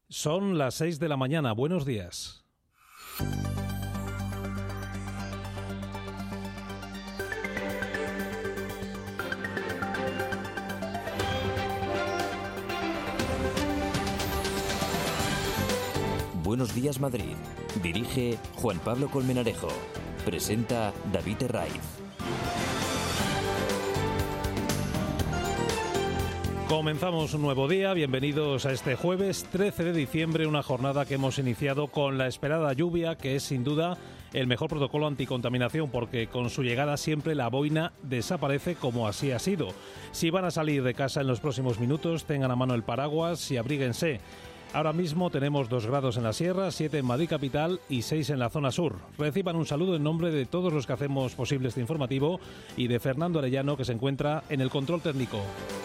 Son las 6 de la mañana. Buenos días. Buenos días, Madrid. Dirige Juan Pablo Colmenarejo. Presenta David Herraiz. Comenzamos un nuevo día, bienvenidos a este jueves 13 de diciembre, una jornada que hemos iniciado con la esperada lluvia, que es sin duda el mejor protocolo anticontaminación, porque con su llegada siempre la boina desaparece, como así ha sido. Si van a salir de casa en los próximos minutos, tengan a mano el paraguas y abríguense. Ahora mismo tenemos 2 grados en la sierra, 7 en Madrid capital y 6 en la zona sur. Reciban un saludo en nombre de todos los que hacemos posible este informativo y de Fernando Arellano, que se encuentra en el control técnico.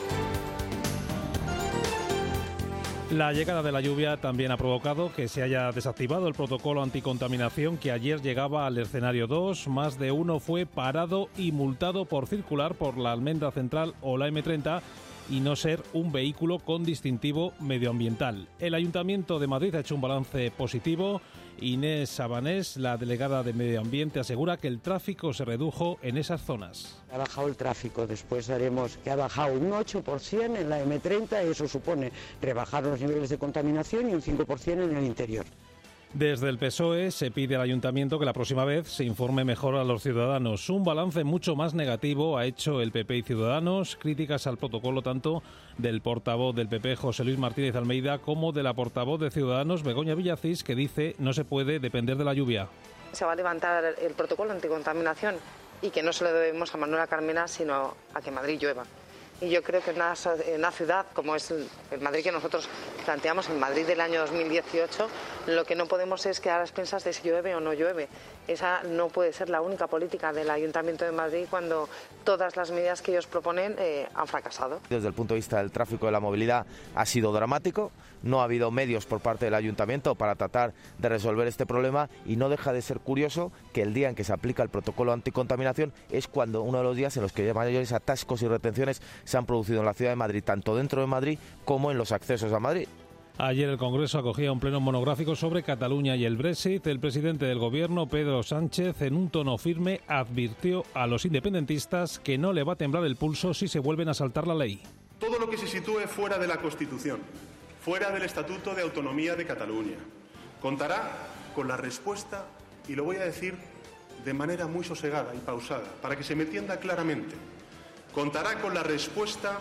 La llegada de la lluvia también ha provocado que se haya desactivado el protocolo anticontaminación que ayer llegaba al escenario 2. Más de uno fue parado y multado por circular por la Almendra Central o la M30 y no ser un vehículo con distintivo medioambiental. El Ayuntamiento de Madrid ha hecho un balance positivo. Inés Sabanés, la delegada de Medio Ambiente, asegura que el tráfico se redujo en esas zonas. Ha bajado el tráfico, después haremos que ha bajado un 8% en la M30, eso supone rebajar los niveles de contaminación y un 5% en el interior. Desde el PSOE se pide al Ayuntamiento que la próxima vez se informe mejor a los ciudadanos. Un balance mucho más negativo ha hecho el PP y Ciudadanos, críticas al protocolo tanto del portavoz del PP, José Luis Martínez Almeida, como de la portavoz de Ciudadanos, Begoña Villacís, que dice no se puede depender de la lluvia. Se va a levantar el protocolo anticontaminación y que no se lo debemos a Manuela Carmena, sino a que Madrid llueva. Y yo creo que en una ciudad como es el Madrid que nosotros planteamos, el Madrid del año 2018, lo que no podemos es quedar a expensas de si llueve o no llueve. Esa no puede ser la única política del Ayuntamiento de Madrid cuando todas las medidas que ellos proponen han fracasado. Desde el punto de vista del tráfico y de la movilidad ha sido dramático. No ha habido medios por parte del Ayuntamiento para tratar de resolver este problema y no deja de ser curioso que el día en que se aplica el protocolo anticontaminación es cuando uno de los días en los que mayores atascos y retenciones se han producido en la ciudad de Madrid, tanto dentro de Madrid como en los accesos a Madrid. Ayer el Congreso acogía un pleno monográfico sobre Cataluña y el Brexit. El presidente del Gobierno, Pedro Sánchez, en un tono firme, advirtió a los independentistas que no le va a temblar el pulso si se vuelven a saltar la ley. Todo lo que se sitúe fuera de la Constitución, fuera del Estatuto de Autonomía de Cataluña, contará con la respuesta, y lo voy a decir de manera muy sosegada y pausada, para que se me entienda claramente, contará con la respuesta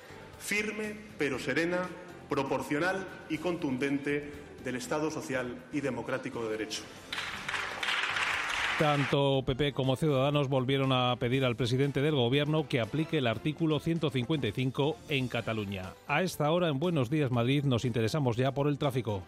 firme pero serena, proporcional y contundente del Estado social y democrático de derecho. Tanto PP como Ciudadanos volvieron a pedir al presidente del Gobierno que aplique el artículo 155 en Cataluña. A esta hora en Buenos Días Madrid nos interesamos ya por el tráfico.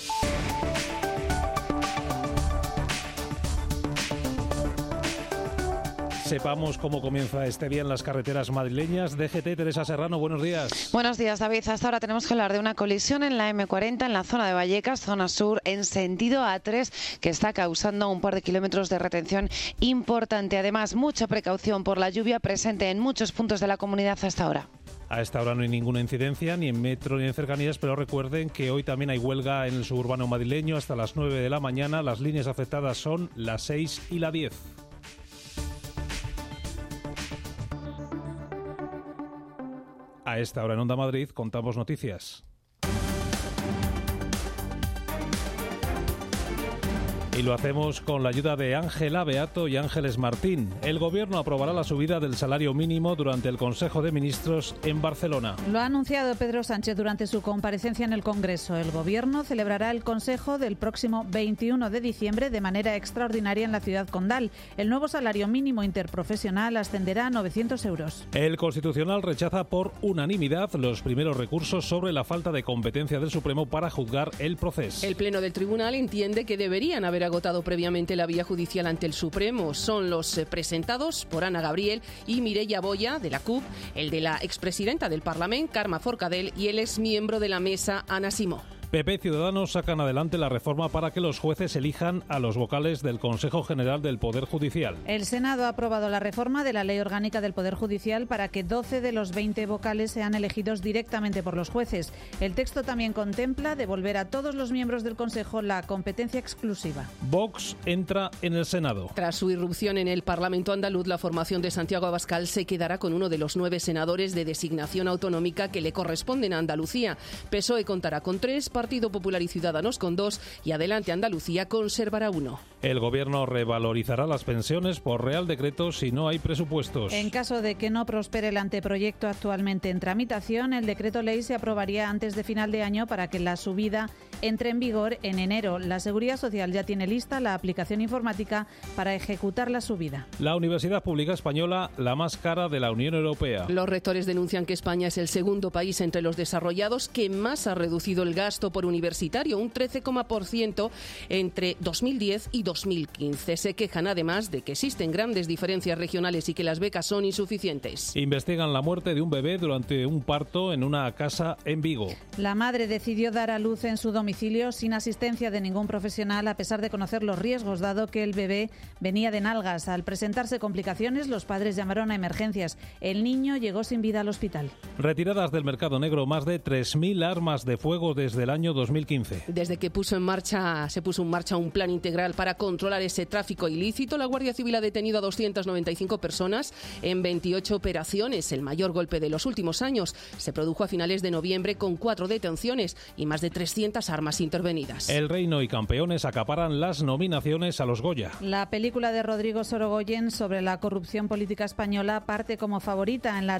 Sepamos cómo comienza este día en las carreteras madrileñas. DGT, Teresa Serrano, buenos días. Buenos días, David. Hasta ahora tenemos que hablar de una colisión en la M40 en la zona de Vallecas, zona sur, en sentido A3, que está causando un par de kilómetros de retención importante. Además, mucha precaución por la lluvia presente en muchos puntos de la comunidad hasta ahora. A esta hora no hay ninguna incidencia, ni en metro ni en cercanías, pero recuerden que hoy también hay huelga en el suburbano madrileño hasta las 9 de la mañana. Las líneas afectadas son la 6 y la 10. A esta hora en Onda Madrid contamos noticias. Y lo hacemos con la ayuda de Ángela Beato y Ángeles Martín. El Gobierno aprobará la subida del salario mínimo durante el Consejo de Ministros en Barcelona. Lo ha anunciado Pedro Sánchez durante su comparecencia en el Congreso. El Gobierno celebrará el Consejo del próximo 21 de diciembre de manera extraordinaria en la ciudad condal. El nuevo salario mínimo interprofesional ascenderá a 900 euros. El Constitucional rechaza por unanimidad los primeros recursos sobre la falta de competencia del Supremo para juzgar el proceso. El Pleno del Tribunal entiende que deberían haber agotado previamente la vía judicial ante el Supremo. Son los presentados por Ana Gabriel y Mireia Boya, de la CUP, el de la expresidenta del Parlamento, Carme Forcadell, y el exmiembro de la mesa, Ana Simó. PP y Ciudadanos sacan adelante la reforma para que los jueces elijan a los vocales del Consejo General del Poder Judicial. El Senado ha aprobado la reforma de la Ley Orgánica del Poder Judicial para que 12 de los 20 vocales sean elegidos directamente por los jueces. El texto también contempla devolver a todos los miembros del Consejo la competencia exclusiva. Vox entra en el Senado. Tras su irrupción en el Parlamento andaluz, la formación de Santiago Abascal se quedará con uno de los 9 senadores de designación autonómica que le corresponden a Andalucía. PSOE contará con 3, Partido Popular y Ciudadanos con 2 y Adelante Andalucía conservará 1. El Gobierno revalorizará las pensiones por Real Decreto si no hay presupuestos. En caso de que no prospere el anteproyecto actualmente en tramitación, el decreto ley se aprobaría antes de final de año para que la subida entre en vigor en enero. La Seguridad Social ya tiene lista la aplicación informática para ejecutar la subida. La Universidad Pública Española, la más cara de la Unión Europea. Los rectores denuncian que España es el segundo país entre los desarrollados que más ha reducido el gasto por universitario, un 13,% entre 2010 y 2015. Se quejan además de que existen grandes diferencias regionales y que las becas son insuficientes. Investigan la muerte de un bebé durante un parto en una casa en Vigo. La madre decidió dar a luz en su domicilio sin asistencia de ningún profesional, a pesar de conocer los riesgos, dado que el bebé venía de nalgas. Al presentarse complicaciones, los padres llamaron a emergencias. El niño llegó sin vida al hospital. Retiradas del mercado negro más de 3.000 armas de fuego desde el año 2015. Desde que se puso en marcha un plan integral para controlar ese tráfico ilícito, la Guardia Civil ha detenido a 295 personas en 28 operaciones. El mayor golpe de los últimos años se produjo a finales de noviembre con 4 detenciones y más de 300 armas intervenidas. El Reino y Campeones acaparan las nominaciones a los Goya. La película de Rodrigo Sorogoyen sobre la corrupción política española parte como favorita en la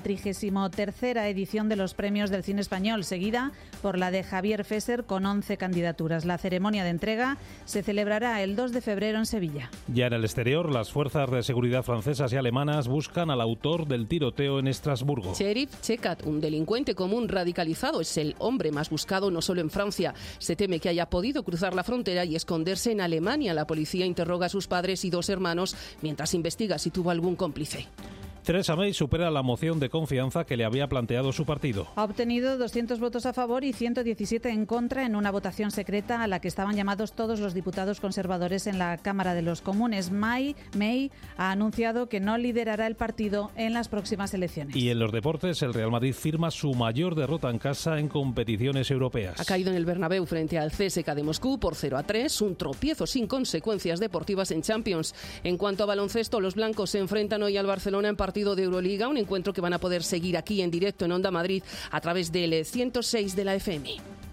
33ª edición de los Premios del Cine Español, seguida por la de Javier Fesser con 11 candidaturas. La ceremonia de entrega se celebrará el 2 de febrero en Sevilla. Ya en el exterior, las fuerzas de seguridad francesas y alemanas buscan al autor del tiroteo en Estrasburgo. Sheriff Chekat, un delincuente común radicalizado, es el hombre más buscado no solo en Francia. Se teme que haya podido cruzar la frontera y esconderse en Alemania. La policía interroga a sus padres y 2 hermanos mientras investiga si tuvo algún cómplice. Theresa May supera la moción de confianza que le había planteado su partido. Ha obtenido 200 votos a favor y 117 en contra en una votación secreta a la que estaban llamados todos los diputados conservadores en la Cámara de los Comunes. May ha anunciado que no liderará el partido en las próximas elecciones. Y en los deportes, el Real Madrid firma su mayor derrota en casa en competiciones europeas. Ha caído en el Bernabéu frente al CSKA de Moscú por 0-3, un tropiezo sin consecuencias deportivas en Champions. En cuanto a baloncesto, los blancos se enfrentan hoy al Barcelona en partido de Euroliga, un encuentro que van a poder seguir aquí en directo en Onda Madrid a través del 106 de la FM.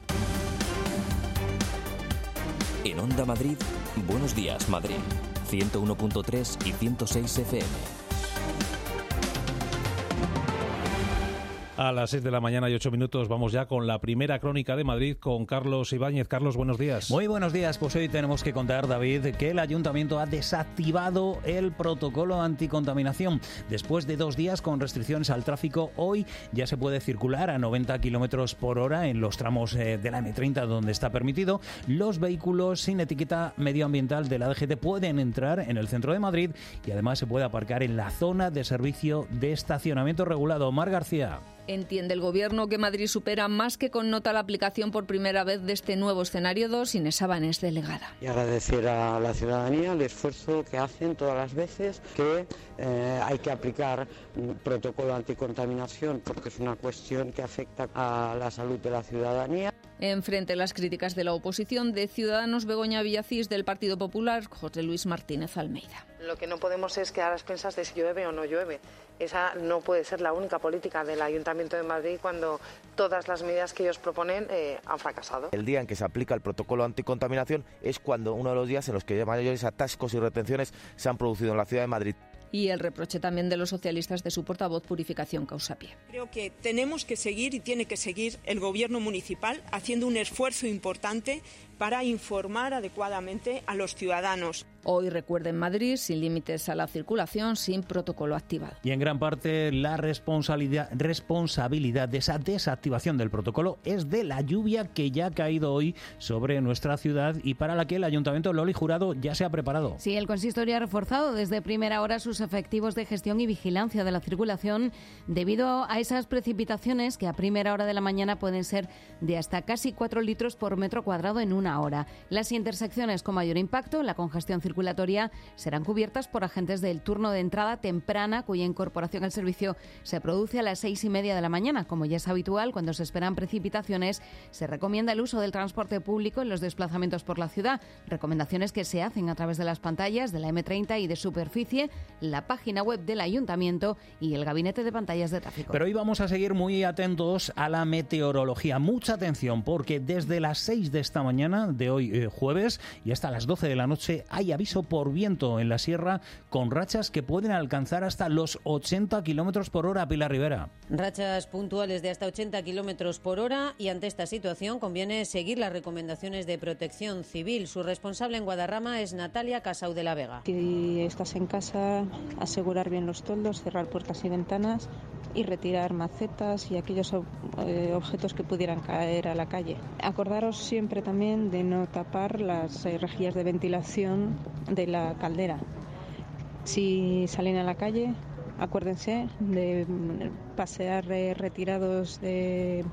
En Onda Madrid, Buenos Días Madrid, 101.3 y 106 FM. A las 6 de la mañana y 8 minutos vamos ya con la primera crónica de Madrid con Carlos Ibáñez. Carlos, buenos días. Muy buenos días. Pues hoy tenemos que contar, David, que el Ayuntamiento ha desactivado el protocolo anticontaminación. Después de 2 días con restricciones al tráfico, hoy ya se puede circular a 90 kilómetros por hora en los tramos de la M30 donde está permitido. Los vehículos sin etiqueta medioambiental de la DGT pueden entrar en el centro de Madrid y además se puede aparcar en la zona de servicio de estacionamiento regulado. Mar García. Entiende el Gobierno que Madrid supera más que con nota la aplicación por primera vez de este nuevo escenario 2. Inés Saban es delegada. Y agradecer a la ciudadanía el esfuerzo que hacen todas las veces que hay que aplicar un protocolo anticontaminación porque es una cuestión que afecta a la salud de la ciudadanía. Enfrente las críticas de la oposición, de Ciudadanos, Begoña Villacís, del Partido Popular, José Luis Martínez Almeida. Lo que no podemos es quedar a expensas de si llueve o no llueve. Esa no puede ser la única política del Ayuntamiento de Madrid cuando todas las medidas que ellos proponen han fracasado. El día en que se aplica el protocolo anticontaminación es cuando uno de los días en los que mayores atascos y retenciones se han producido en la ciudad de Madrid. Y el reproche también de los socialistas de su portavoz Purificación Causapié. Creo que tenemos que seguir y tiene que seguir el Gobierno municipal haciendo un esfuerzo importante para informar adecuadamente a los ciudadanos. Hoy, recuerda, en Madrid, sin límites a la circulación, sin protocolo activado. Y en gran parte la responsabilidad de esa desactivación del protocolo es de la lluvia que ya ha caído hoy sobre nuestra ciudad y para la que el Ayuntamiento Loli Jurado ya se ha preparado. Sí, el consistorio ha reforzado desde primera hora sus efectivos de gestión y vigilancia de la circulación debido a esas precipitaciones que a primera hora de la mañana pueden ser de hasta casi 4 litros por metro cuadrado en una hora. Las intersecciones con mayor impacto, la congestión circulatoria, serán cubiertas por agentes del turno de entrada temprana, cuya incorporación al servicio se produce a las 6:30 de la mañana. Como ya es habitual, cuando se esperan precipitaciones, se recomienda el uso del transporte público en los desplazamientos por la ciudad. Recomendaciones que se hacen a través de las pantallas de la M30 y de Superficie, la página web del Ayuntamiento y el gabinete de pantallas de tráfico. Pero hoy vamos a seguir muy atentos a la meteorología. Mucha atención, porque desde las 6 de esta mañana, de hoy jueves, y hasta las 12 de la noche, hay aviso por viento en la sierra con rachas que pueden alcanzar hasta los 80 kilómetros por hora. Pilar Rivera. Rachas puntuales de hasta 80 kilómetros por hora, y ante esta situación conviene seguir las recomendaciones de Protección Civil. Su responsable en Guadarrama es Natalia Casau de la Vega. Si estás en casa, asegurar bien los toldos, cerrar puertas y ventanas y retirar macetas y aquellos objetos que pudieran caer a la calle. Acordaros siempre también de no tapar las rejillas de ventilación de la caldera. Si salen a la calle, acuérdense de pasear retirados de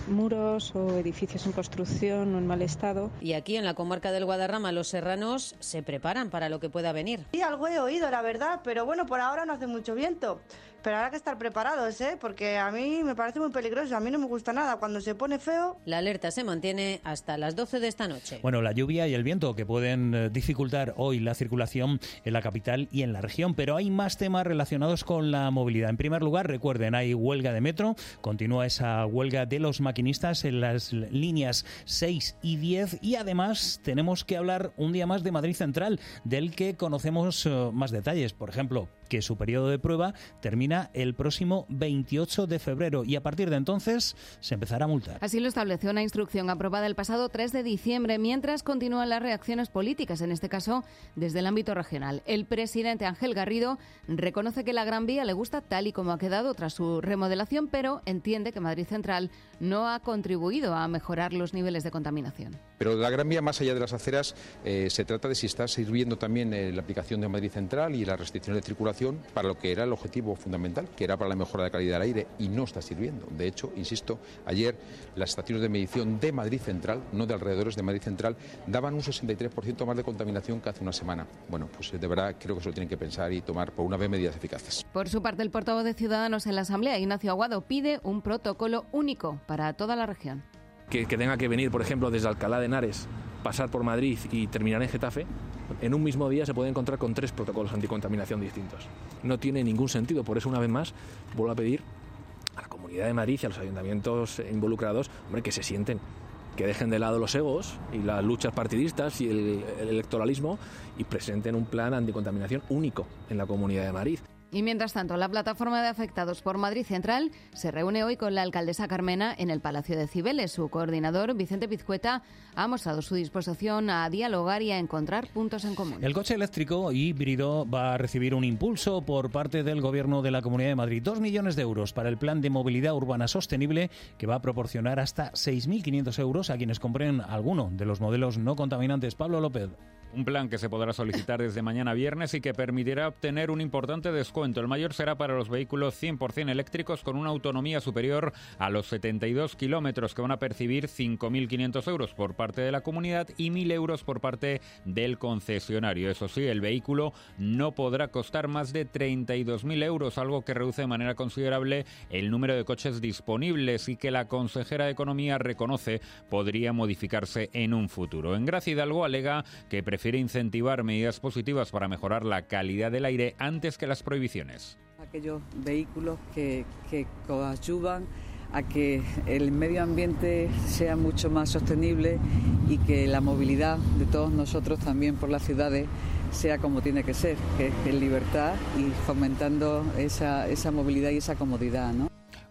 muros o edificios en construcción o en mal estado. Y aquí en la comarca del Guadarrama los serranos se preparan para lo que pueda venir. Sí, algo he oído, la verdad, pero bueno, por ahora no hace mucho viento. Pero habrá que estar preparados, porque a mí me parece muy peligroso, a mí no me gusta nada. Cuando se pone feo... La alerta se mantiene hasta las 12 de esta noche. Bueno, la lluvia y el viento que pueden dificultar hoy la circulación en la capital y en la región, pero hay más temas relacionados con la movilidad. En primer lugar, recuerden, hay huelga de metro, continúa esa huelga de los maquinistas en las líneas 6 y 10 y además tenemos que hablar un día más de Madrid Central, del que conocemos más detalles. Por ejemplo, que su periodo de prueba termina el próximo 28 de febrero y a partir de entonces se empezará a multar. Así lo estableció una instrucción aprobada el pasado 3 de diciembre, mientras continúan las reacciones políticas, en este caso desde el ámbito regional. El presidente Ángel Garrido reconoce que la Gran Vía le gusta tal y como ha quedado tras su remodelación, pero entiende que Madrid Central no ha contribuido a mejorar los niveles de contaminación. Pero la Gran Vía, más allá de las aceras, se trata de si está sirviendo también la aplicación de Madrid Central y las restricciones de circulación para lo que era el objetivo fundamental, que era para la mejora de la calidad del aire, y no está sirviendo. De hecho, insisto, ayer las estaciones de medición de Madrid Central, no de alrededores de Madrid Central, daban un 63% más de contaminación que hace una semana. Bueno, pues de verdad creo que se lo tienen que pensar y tomar por una vez medidas eficaces. Por su parte, el portavoz de Ciudadanos en la Asamblea, Ignacio Aguado, pide un protocolo único para toda la región. Que tenga que venir, por ejemplo, desde Alcalá de Henares, pasar por Madrid y terminar en Getafe, en un mismo día se puede encontrar con 3 protocolos anticontaminación distintos. No tiene ningún sentido, por eso una vez más vuelvo a pedir a la Comunidad de Madrid y a los ayuntamientos involucrados, hombre, que se sienten, que dejen de lado los egos y las luchas partidistas y el electoralismo y presenten un plan anticontaminación único en la Comunidad de Madrid. Y mientras tanto, la plataforma de afectados por Madrid Central se reúne hoy con la alcaldesa Carmena en el Palacio de Cibeles. Su coordinador, Vicente Pizcueta, ha mostrado su disposición a dialogar y a encontrar puntos en común. El coche eléctrico híbrido va a recibir un impulso por parte del Gobierno de la Comunidad de Madrid. 2 millones de euros para el Plan de Movilidad Urbana Sostenible, que va a proporcionar hasta 6.500 euros a quienes compren alguno de los modelos no contaminantes. Pablo López. Un plan que se podrá solicitar desde mañana viernes y que permitirá obtener un importante descuento. El mayor será para los vehículos 100% eléctricos con una autonomía superior a los 72 kilómetros, que van a percibir 5.500 euros por parte de la comunidad y 1.000 euros por parte del concesionario. Eso sí, el vehículo no podrá costar más de 32.000 euros, algo que reduce de manera considerable el número de coches disponibles y que la consejera de Economía reconoce podría modificarse en un futuro. En Gracia Hidalgo alega que prefiere incentivar medidas positivas para mejorar la calidad del aire antes que las prohibiciones. Aquellos vehículos que coadyuvan a que el medio ambiente sea mucho más sostenible y que la movilidad de todos nosotros también por las ciudades sea como tiene que ser, que es en libertad y fomentando esa movilidad y esa comodidad, ¿no?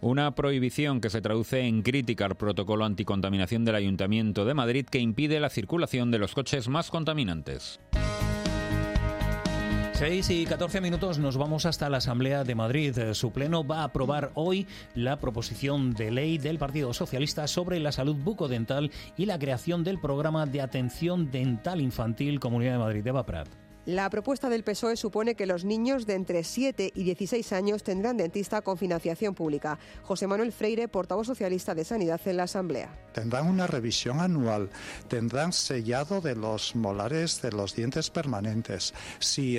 Una prohibición que se traduce en crítica al protocolo anticontaminación del Ayuntamiento de Madrid que impide la circulación de los coches más contaminantes. 6:14 nos vamos hasta la Asamblea de Madrid. Su pleno va a aprobar hoy la proposición de ley del Partido Socialista sobre la salud bucodental y la creación del programa de atención dental infantil Comunidad de Madrid. Eva Prat. La propuesta del PSOE supone que los niños de entre 7 y 16 años tendrán dentista con financiación pública. José Manuel Freire, portavoz socialista de Sanidad en la Asamblea. Tendrán una revisión anual, tendrán sellado de los molares de los dientes permanentes. Si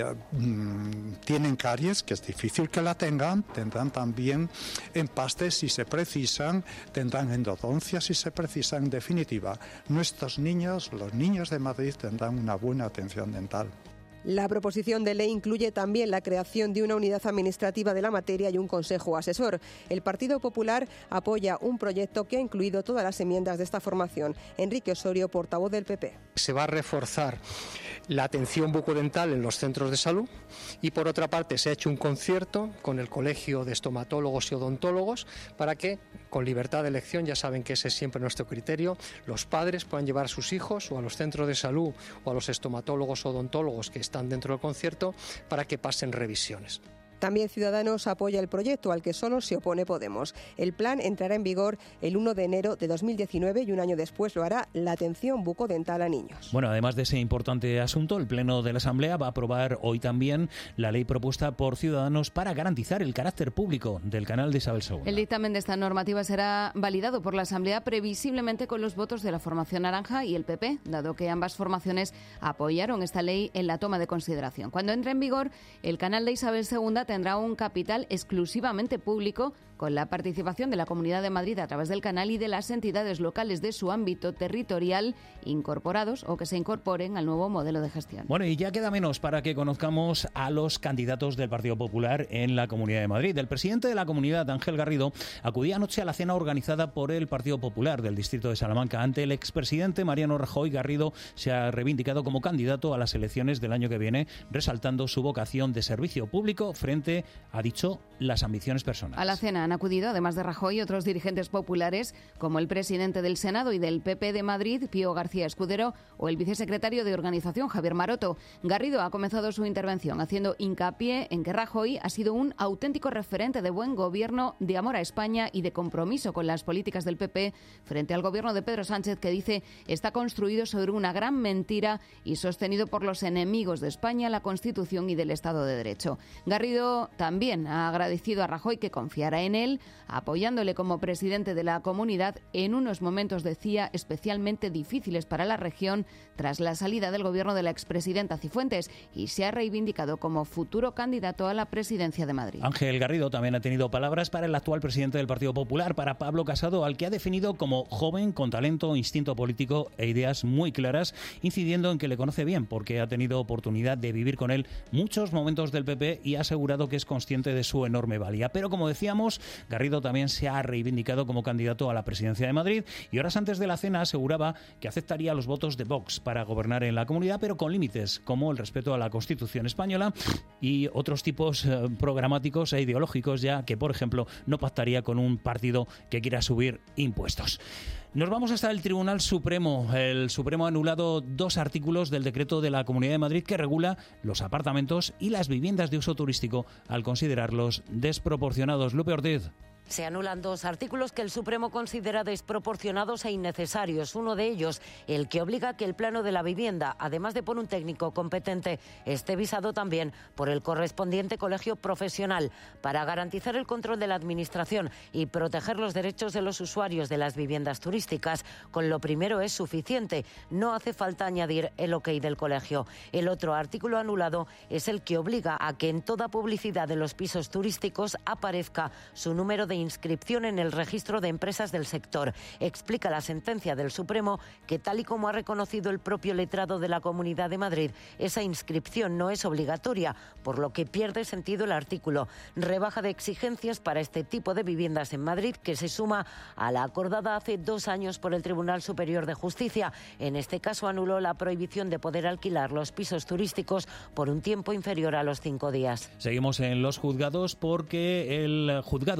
tienen caries, que es difícil que la tengan, tendrán también empastes si se precisan, tendrán endodoncia si se precisan. En definitiva, nuestros niños, los niños de Madrid, tendrán una buena atención dental. La proposición de ley incluye también la creación de una unidad administrativa de la materia y un consejo asesor. El Partido Popular apoya un proyecto que ha incluido todas las enmiendas de esta formación. Enrique Osorio, portavoz del PP. Se va a reforzar la atención bucodental en los centros de salud y, por otra parte, se ha hecho un concierto con el Colegio de Estomatólogos y Odontólogos para que, con libertad de elección, ya saben que ese es siempre nuestro criterio, los padres puedan llevar a sus hijos o a los centros de salud o a los estomatólogos o odontólogos que están dentro del concierto para que pasen revisiones. También Ciudadanos apoya el proyecto, al que solo se opone Podemos. El plan entrará en vigor el 1 de enero de 2019 y un año después lo hará la atención bucodental a niños. Bueno, además de ese importante asunto, el Pleno de la Asamblea va a aprobar hoy también la ley propuesta por Ciudadanos para garantizar el carácter público del canal de Isabel II. El dictamen de esta normativa será validado por la Asamblea previsiblemente con los votos de la formación naranja y el PP, dado que ambas formaciones apoyaron esta ley en la toma de consideración. Cuando entre en vigor, el canal de Isabel II tendrá un capital exclusivamente público, con la participación de la Comunidad de Madrid a través del canal y de las entidades locales de su ámbito territorial incorporados o que se incorporen al nuevo modelo de gestión. Bueno, y ya queda menos para que conozcamos a los candidatos del Partido Popular en la Comunidad de Madrid. El presidente de la comunidad, Ángel Garrido, acudía anoche a la cena organizada por el Partido Popular del distrito de Salamanca. Ante el expresidente Mariano Rajoy, Garrido se ha reivindicado como candidato a las elecciones del año que viene, resaltando su vocación de servicio público frente, ha dicho, las ambiciones personales. A la cena han acudido, además de Rajoy, otros dirigentes populares, como el presidente del Senado y del PP de Madrid, Pío García Escudero, o el vicesecretario de Organización, Javier Maroto. Garrido ha comenzado su intervención haciendo hincapié en que Rajoy ha sido un auténtico referente de buen gobierno, de amor a España y de compromiso con las políticas del PP frente al gobierno de Pedro Sánchez, que dice está construido sobre una gran mentira y sostenido por los enemigos de España, la Constitución y del Estado de Derecho. Garrido también ha agradecido a Rajoy que confiara en él, apoyándole como presidente de la comunidad en unos momentos, decía, especialmente difíciles para la región tras la salida del gobierno de la expresidenta Cifuentes, y se ha reivindicado como futuro candidato a la presidencia de Madrid. Ángel Garrido también ha tenido palabras para el actual presidente del Partido Popular, para Pablo Casado, al que ha definido como joven con talento, instinto político e ideas muy claras, incidiendo en que le conoce bien porque ha tenido oportunidad de vivir con él muchos momentos del PP y ha asegurado que es consciente de su enorme valía. Pero como decíamos, Garrido también se ha reivindicado como candidato a la presidencia de Madrid y horas antes de la cena aseguraba que aceptaría los votos de Vox para gobernar en la comunidad, pero con límites, como el respeto a la Constitución española y otros tipos programáticos e ideológicos, ya que, por ejemplo, no pactaría con un partido que quiera subir impuestos. Nos vamos hasta el Tribunal Supremo. El Supremo ha anulado 2 artículos del decreto de la Comunidad de Madrid que regula los apartamentos y las viviendas de uso turístico al considerarlos desproporcionados. Lupe Ortiz. Se anulan 2 artículos que el Supremo considera desproporcionados e innecesarios. Uno de ellos, el que obliga a que el plano de la vivienda, además de por un técnico competente, esté visado también por el correspondiente colegio profesional para garantizar el control de la Administración y proteger los derechos de los usuarios de las viviendas turísticas. Con lo primero es suficiente. No hace falta añadir el ok del colegio. El otro artículo anulado es el que obliga a que en toda publicidad de los pisos turísticos aparezca su número de inscripción en el registro de empresas del sector. Explica la sentencia del Supremo que, tal y como ha reconocido el propio letrado de la Comunidad de Madrid, esa inscripción no es obligatoria, por lo que pierde sentido el artículo. Rebaja de exigencias para este tipo de viviendas en Madrid, que se suma a la acordada hace 2 años por el Tribunal Superior de Justicia. En este caso anuló la prohibición de poder alquilar los pisos turísticos por un tiempo inferior a los 5 días. Seguimos en los juzgados porque el juzgado de lo contencioso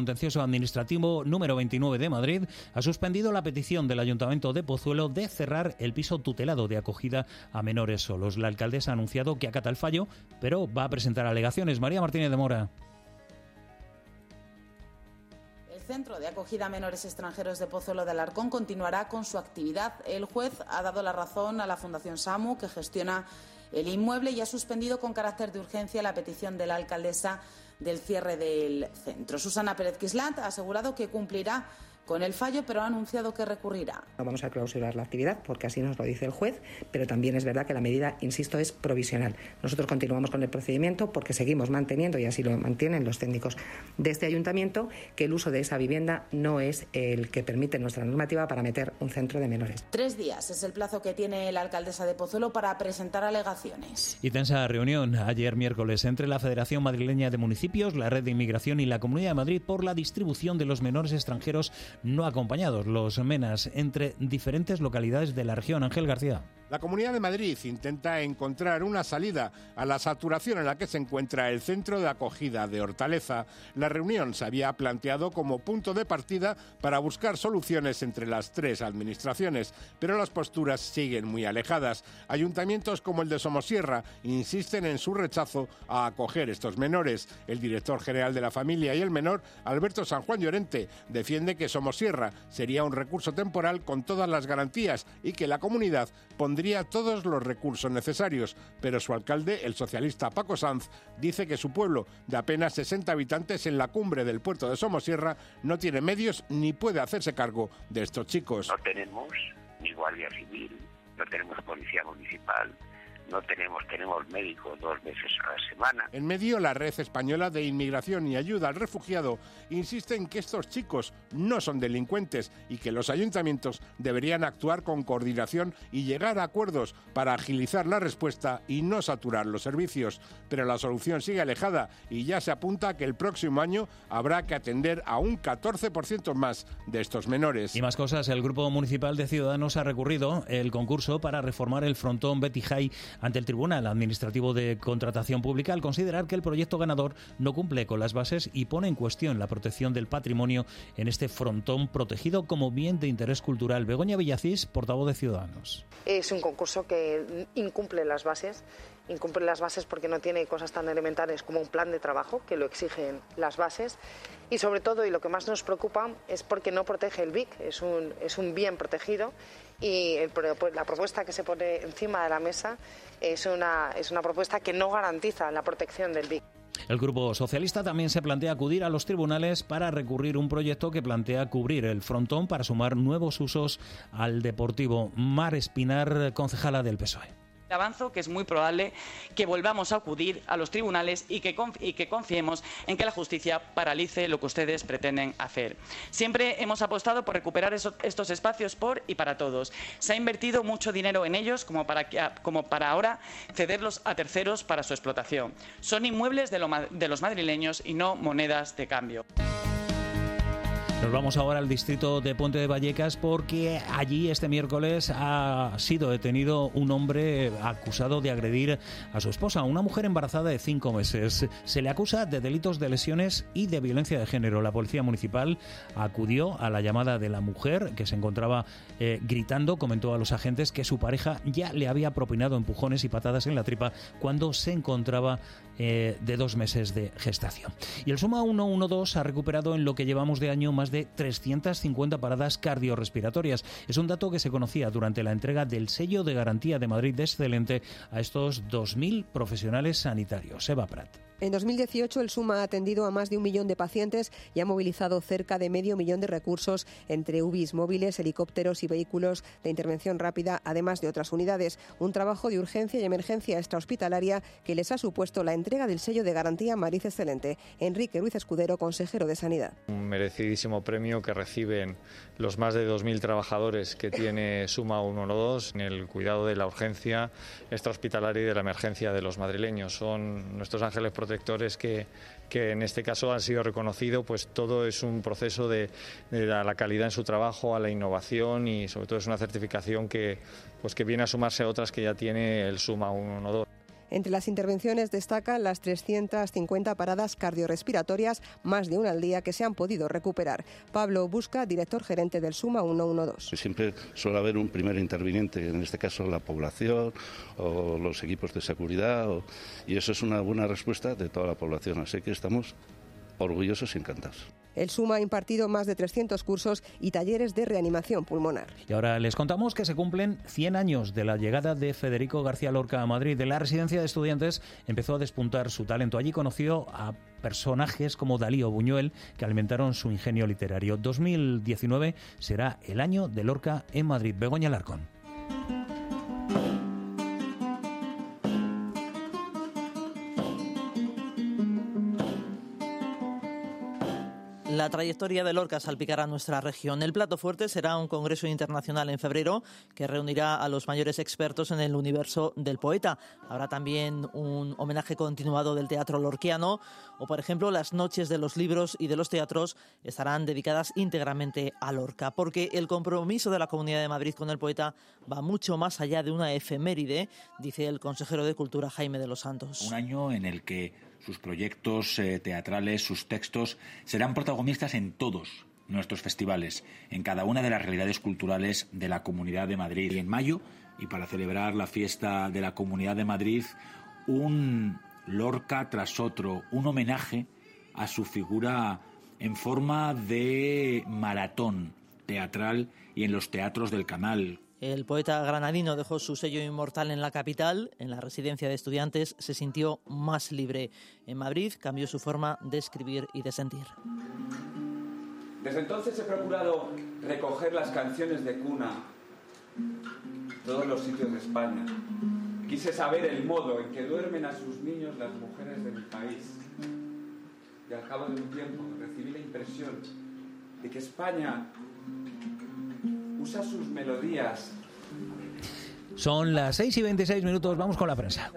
Contencioso Administrativo número 29 de Madrid ha suspendido la petición del Ayuntamiento de Pozuelo de cerrar el piso tutelado de acogida a menores solos. La alcaldesa ha anunciado que acata el fallo, pero va a presentar alegaciones. María Martínez de Mora. El Centro de Acogida a Menores Extranjeros de Pozuelo de Alarcón continuará con su actividad. El juez ha dado la razón a la Fundación SAMU, que gestiona el inmueble, y ha suspendido con carácter de urgencia la petición de la alcaldesa del cierre del centro. Susana Pérez Quislat ha asegurado que cumplirá con el fallo, pero ha anunciado que recurrirá. No vamos a clausurar la actividad porque así nos lo dice el juez, pero también es verdad que la medida, insisto, es provisional. Nosotros continuamos con el procedimiento porque seguimos manteniendo, y así lo mantienen los técnicos de este ayuntamiento, que el uso de esa vivienda no es el que permite nuestra normativa para meter un centro de menores. 3 días es el plazo que tiene la alcaldesa de Pozuelo para presentar alegaciones. Y tensa reunión ayer miércoles entre la Federación Madrileña de Municipios, la Red de Inmigración y la Comunidad de Madrid por la distribución de los menores extranjeros no acompañados, los MENAS, entre diferentes localidades de la región. Ángel García. La Comunidad de Madrid intenta encontrar una salida a la saturación en la que se encuentra el centro de acogida de Hortaleza. La reunión se había planteado como punto de partida para buscar soluciones entre las 3 administraciones, pero las posturas siguen muy alejadas. Ayuntamientos como el de Somosierra insisten en su rechazo a acoger estos menores. El director general de la familia y el menor, Alberto San Juan Llorente, defiende que Somosierra sería un recurso temporal con todas las garantías y que la comunidad pondría todos los recursos necesarios, pero su alcalde, el socialista Paco Sanz, dice que su pueblo, de apenas 60 habitantes en la cumbre del puerto de Somosierra, no tiene medios ni puede hacerse cargo de estos chicos. No tenemos ni guardia civil, no tenemos policía municipal, no tenemos médicos 2 veces a la semana. En medio, la Red Española de Inmigración y Ayuda al Refugiado insiste en que estos chicos no son delincuentes y que los ayuntamientos deberían actuar con coordinación y llegar a acuerdos para agilizar la respuesta y no saturar los servicios. Pero la solución sigue alejada y ya se apunta que el próximo año habrá que atender a un 14% más de estos menores. Y más cosas, el Grupo Municipal de Ciudadanos ha recurrido el concurso para reformar el frontón Betty High ante el Tribunal Administrativo de Contratación Pública al considerar que el proyecto ganador no cumple con las bases y pone en cuestión la protección del patrimonio en este frontón protegido como bien de interés cultural. Begoña Villacís, portavoz de Ciudadanos. Es un concurso que incumple las bases porque no tiene cosas tan elementales como un plan de trabajo, que lo exigen las bases, y sobre todo, y lo que más nos preocupa, es porque no protege el BIC, es un bien protegido, y la propuesta que se pone encima de la mesa es una propuesta que no garantiza la protección del BIC. El Grupo Socialista también se plantea acudir a los tribunales para recurrir un proyecto que plantea cubrir el frontón para sumar nuevos usos al deportivo. Mar Espinar, concejala del PSOE. Avanzo que es muy probable que volvamos a acudir a los tribunales y que confiemos en que la justicia paralice lo que ustedes pretenden hacer. Siempre hemos apostado por recuperar estos espacios por y para todos. Se ha invertido mucho dinero en ellos como para ahora cederlos a terceros para su explotación. Son inmuebles de los madrileños y no monedas de cambio. Nos vamos ahora al distrito de Puente de Vallecas porque allí este miércoles ha sido detenido un hombre acusado de agredir a su esposa, una mujer embarazada de 5 meses. Se le acusa de delitos de lesiones y de violencia de género. La policía municipal acudió a la llamada de la mujer que se encontraba gritando. Comentó a los agentes que su pareja ya le había propinado empujones y patadas en la tripa cuando se encontraba de 2 meses de gestación. Y el Suma 112 ha recuperado en lo que llevamos de año más de 350 paradas cardiorrespiratorias. Es un dato que se conocía durante la entrega del sello de garantía de Madrid de Excelente a estos 2.000 profesionales sanitarios. Eva Prat. En 2018 el Suma ha atendido a más de 1 millón de pacientes y ha movilizado cerca de 500.000 de recursos entre UBIs móviles, helicópteros y vehículos de intervención rápida, además de otras unidades. Un trabajo de urgencia y emergencia extrahospitalaria que les ha supuesto la entrega del sello de garantía Madrid Excelente. Enrique Ruiz Escudero, consejero de Sanidad. Un merecidísimo premio que reciben los más de 2.000 trabajadores que tiene Suma 112 en el cuidado de la urgencia extrahospitalaria y de la emergencia de los madrileños. Son nuestros ángeles protectores que en este caso han sido reconocidos. Pues todo es un proceso de la calidad en su trabajo, a la innovación, y sobre todo es una certificación que viene a sumarse a otras que ya tiene el Suma 112. Entre las intervenciones destacan las 350 paradas cardiorrespiratorias, más de una al día, que se han podido recuperar. Pablo Busca, director gerente del SUMA 112. Siempre suele haber un primer interviniente, en este caso la población o los equipos de seguridad, y eso es una buena respuesta de toda la población, así que estamos orgullosos y encantados. El SUMA ha impartido más de 300 cursos y talleres de reanimación pulmonar. Y ahora les contamos que se cumplen 100 años de la llegada de Federico García Lorca a Madrid. De la residencia de estudiantes empezó a despuntar su talento. Allí conoció a personajes como Dalí o Buñuel, que alimentaron su ingenio literario. 2019 será el año de Lorca en Madrid. Begoña Larcón. La trayectoria de Lorca salpicará nuestra región. El plato fuerte será un congreso internacional en febrero que reunirá a los mayores expertos en el universo del poeta. Habrá también un homenaje continuado del teatro lorquiano o, por ejemplo, las noches de los libros y de los teatros estarán dedicadas íntegramente a Lorca, porque el compromiso de la Comunidad de Madrid con el poeta va mucho más allá de una efeméride, dice el consejero de Cultura Jaime de los Santos. Un año en el que sus proyectos teatrales, sus textos, serán protagonistas en todos nuestros festivales, en cada una de las realidades culturales de la Comunidad de Madrid. Y en mayo, y para celebrar la fiesta de la Comunidad de Madrid, un Lorca tras otro, un homenaje a su figura en forma de maratón teatral y en los teatros del Canal. El poeta granadino dejó su sello inmortal en la capital. En la residencia de estudiantes se sintió más libre. En Madrid cambió su forma de escribir y de sentir. Desde entonces he procurado recoger las canciones de cuna en todos los sitios de España. Quise saber el modo en que duermen a sus niños las mujeres de mi país. Y al cabo de un tiempo recibí la impresión de que España usa sus melodías. Son las 6:26, vamos con la prensa.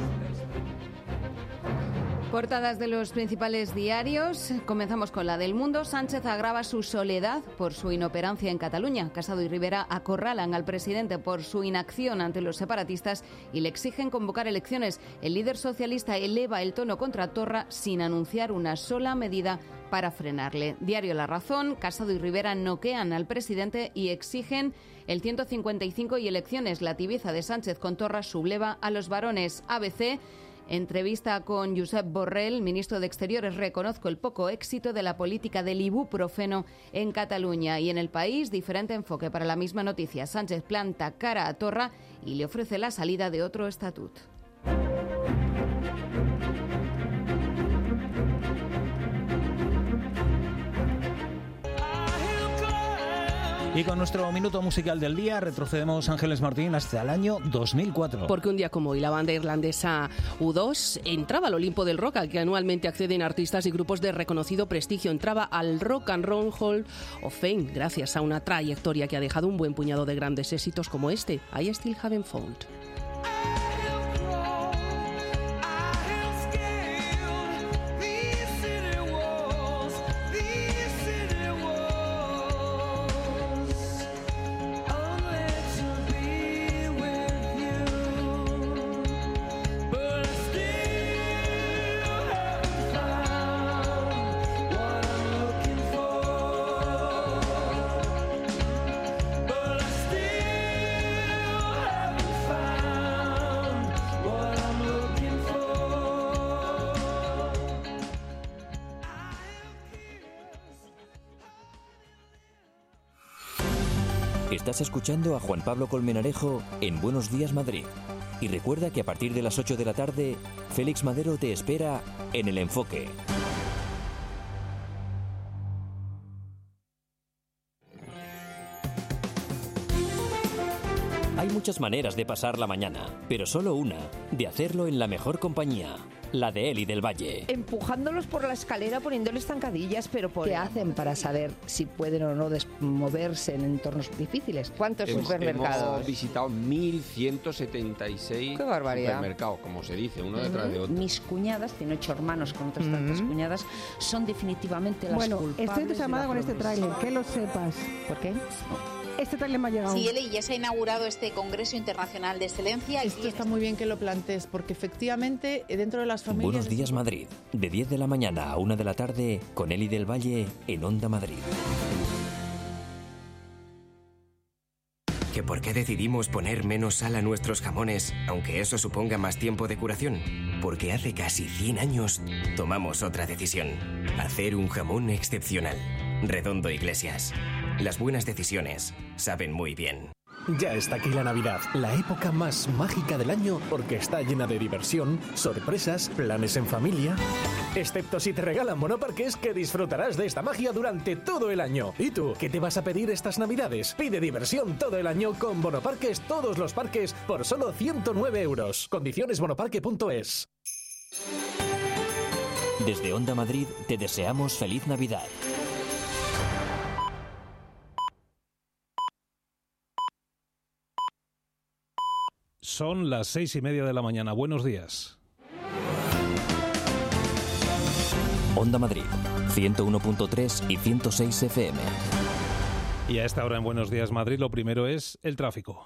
Portadas de los principales diarios. Comenzamos con la del Mundo. Sánchez agrava su soledad por su inoperancia en Cataluña. Casado y Rivera acorralan al presidente por su inacción ante los separatistas y le exigen convocar elecciones. El líder socialista eleva el tono contra Torra sin anunciar una sola medida para frenarle. Diario La Razón. Casado y Rivera noquean al presidente y exigen el 155 y elecciones. La tibieza de Sánchez con Torra subleva a los varones. ABC. Entrevista con Josep Borrell, ministro de Exteriores. Reconozco el poco éxito de la política del ibuprofeno en Cataluña. Y en El País, diferente enfoque para la misma noticia. Sánchez planta cara a Torra y le ofrece la salida de otro estatut. Y con nuestro minuto musical del día retrocedemos, Ángeles Martín, hasta el año 2004. Porque un día como hoy la banda irlandesa U2 entraba al Olimpo del Rock, al que anualmente acceden artistas y grupos de reconocido prestigio. Entraba al Rock and Roll Hall of Fame gracias a una trayectoria que ha dejado un buen puñado de grandes éxitos como este, I Still Haven't Found. Estás escuchando a Juan Pablo Colmenarejo en Buenos Días Madrid. Y recuerda que a partir de las 8 de la tarde, Félix Madero te espera en El Enfoque. Hay muchas maneras de pasar la mañana, pero solo una, de hacerlo en la mejor compañía, la de Eli del Valle. Empujándolos por la escalera, poniéndoles zancadillas, pero por... ¿Qué hacen para saber si pueden o no moverse en entornos difíciles? ¿Cuántos supermercados? Hemos visitado 1.176 supermercados, como se dice, uno detrás de otro. Mis cuñadas, tiene 8 hermanos con otras tantas cuñadas, son definitivamente las culpables. Bueno, estoy desamada con este tráiler, que lo sepas. ¿Por qué? Este tráiler me ha llegado. Sí, Eli, ya se ha inaugurado este Congreso Internacional de Excelencia. Esto está muy bien que lo plantees, porque efectivamente dentro de las familias... Buenos días Madrid, de 10 de la mañana a 1 de la tarde, con Eli del Valle en Onda Madrid. ¿Que por qué decidimos poner menos sal a nuestros jamones, aunque eso suponga más tiempo de curación? Porque hace casi 100 años tomamos otra decisión: hacer un jamón excepcional. Redondo Iglesias. Las buenas decisiones saben muy bien. Ya está aquí la Navidad, la época más mágica del año, porque está llena de diversión, sorpresas, planes en familia. Excepto si te regalan monoparques, que disfrutarás de esta magia durante todo el año. ¿Y tú, qué te vas a pedir estas Navidades? Pide diversión todo el año con Bonoparques, todos los parques, por solo 109 euros. Condiciones bonoparque.es. Desde Onda Madrid te deseamos feliz Navidad. Son las 6:30 de la mañana. Buenos días. Onda Madrid, 101.3 y 106 FM. Y a esta hora en Buenos Días Madrid, lo primero es el tráfico.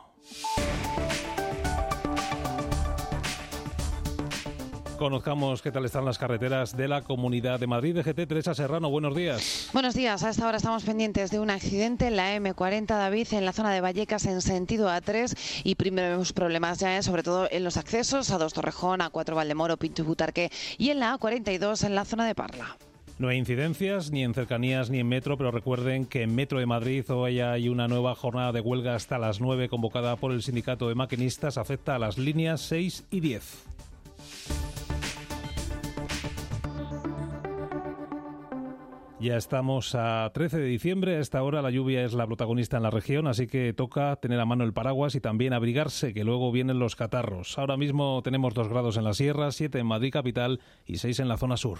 Conozcamos qué tal están las carreteras de la Comunidad de Madrid. DGT, Teresa Serrano, buenos días. Buenos días. A esta hora estamos pendientes de un accidente en la M40, David, en la zona de Vallecas en sentido A3, y primero vemos problemas ya, sobre todo en los accesos a 2 Torrejón, A4 Valdemoro, Pinto y Butarque, y en la A42 en la zona de Parla. No hay incidencias ni en cercanías ni en metro, pero recuerden que en Metro de Madrid hoy hay una nueva jornada de huelga hasta las 9 convocada por el Sindicato de Maquinistas. Afecta a las líneas 6 y 10. Ya estamos a 13 de diciembre, a esta hora la lluvia es la protagonista en la región, así que toca tener a mano el paraguas y también abrigarse, que luego vienen los catarros. Ahora mismo tenemos 2 grados en la sierra, 7 en Madrid capital y 6 en la zona sur.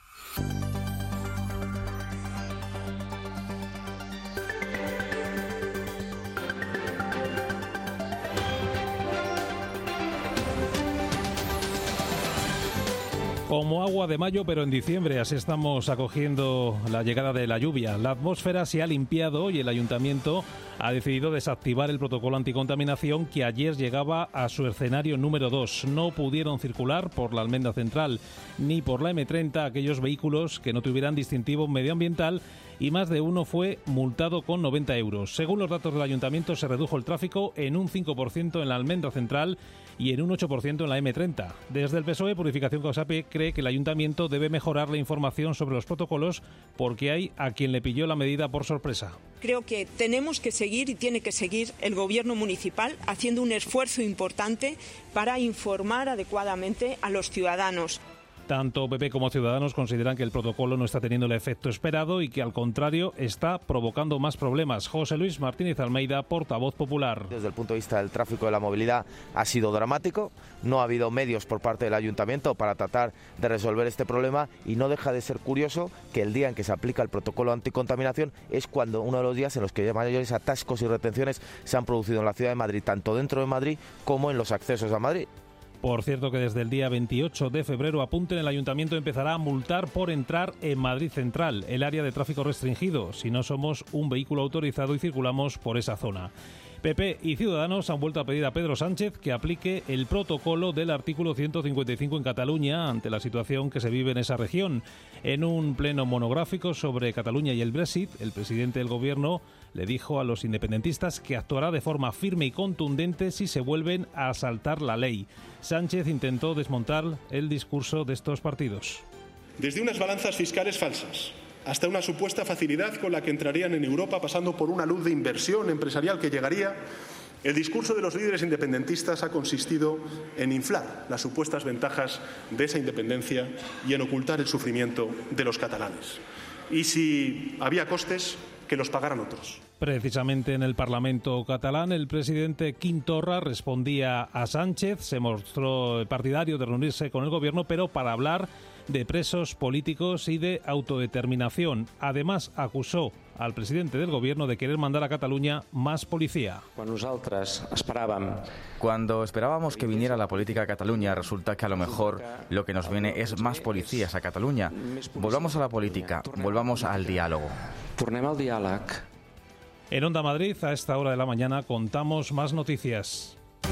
Como agua de mayo, pero en diciembre, así estamos acogiendo la llegada de la lluvia. La atmósfera se ha limpiado y el ayuntamiento ha decidido desactivar el protocolo anticontaminación que ayer llegaba a su escenario número 2. No pudieron circular por la Almenda Central ni por la M30 aquellos vehículos que no tuvieran distintivo medioambiental, y más de uno fue multado con 90 euros. Según los datos del ayuntamiento, se redujo el tráfico en un 5% en la Almendra Central y en un 8% en la M30. Desde el PSOE, Purificación Causape cree que el ayuntamiento debe mejorar la información sobre los protocolos porque hay a quien le pilló la medida por sorpresa. Creo que tenemos que seguir y tiene que seguir el gobierno municipal haciendo un esfuerzo importante para informar adecuadamente a los ciudadanos. Tanto PP como Ciudadanos consideran que el protocolo no está teniendo el efecto esperado y que, al contrario, está provocando más problemas. José Luis Martínez Almeida, portavoz popular. Desde el punto de vista del tráfico y de la movilidad ha sido dramático. No ha habido medios por parte del ayuntamiento para tratar de resolver este problema, y no deja de ser curioso que el día en que se aplica el protocolo anticontaminación es cuando uno de los días en los que mayores atascos y retenciones se han producido en la ciudad de Madrid, tanto dentro de Madrid como en los accesos a Madrid. Por cierto, que desde el día 28 de febrero, apunten, el ayuntamiento empezará a multar por entrar en Madrid Central, el área de tráfico restringido, si no somos un vehículo autorizado y circulamos por esa zona. PP y Ciudadanos han vuelto a pedir a Pedro Sánchez que aplique el protocolo del artículo 155 en Cataluña ante la situación que se vive en esa región. En un pleno monográfico sobre Cataluña y el Brexit, el presidente del gobierno le dijo a los independentistas que actuará de forma firme y contundente si se vuelven a saltar la ley. Sánchez intentó desmontar el discurso de estos partidos. Desde unas balanzas fiscales falsas hasta una supuesta facilidad con la que entrarían en Europa, pasando por una luz de inversión empresarial que llegaría, el discurso de los líderes independentistas ha consistido en inflar las supuestas ventajas de esa independencia y en ocultar el sufrimiento de los catalanes. Y si había costes, que los pagaran otros. Precisamente en el Parlamento catalán, el presidente Quim Torra respondía a Sánchez, se mostró partidario de reunirse con el gobierno, pero para hablar de presos políticos y de autodeterminación. Además, acusó al presidente del gobierno de querer mandar a Cataluña más policía. Cuando esperábamos que viniera la política a Cataluña, resulta que a lo mejor lo que nos viene es más policías a Cataluña. Volvamos a la política, volvamos al diálogo. En Onda Madrid, a esta hora de la mañana, contamos más noticias.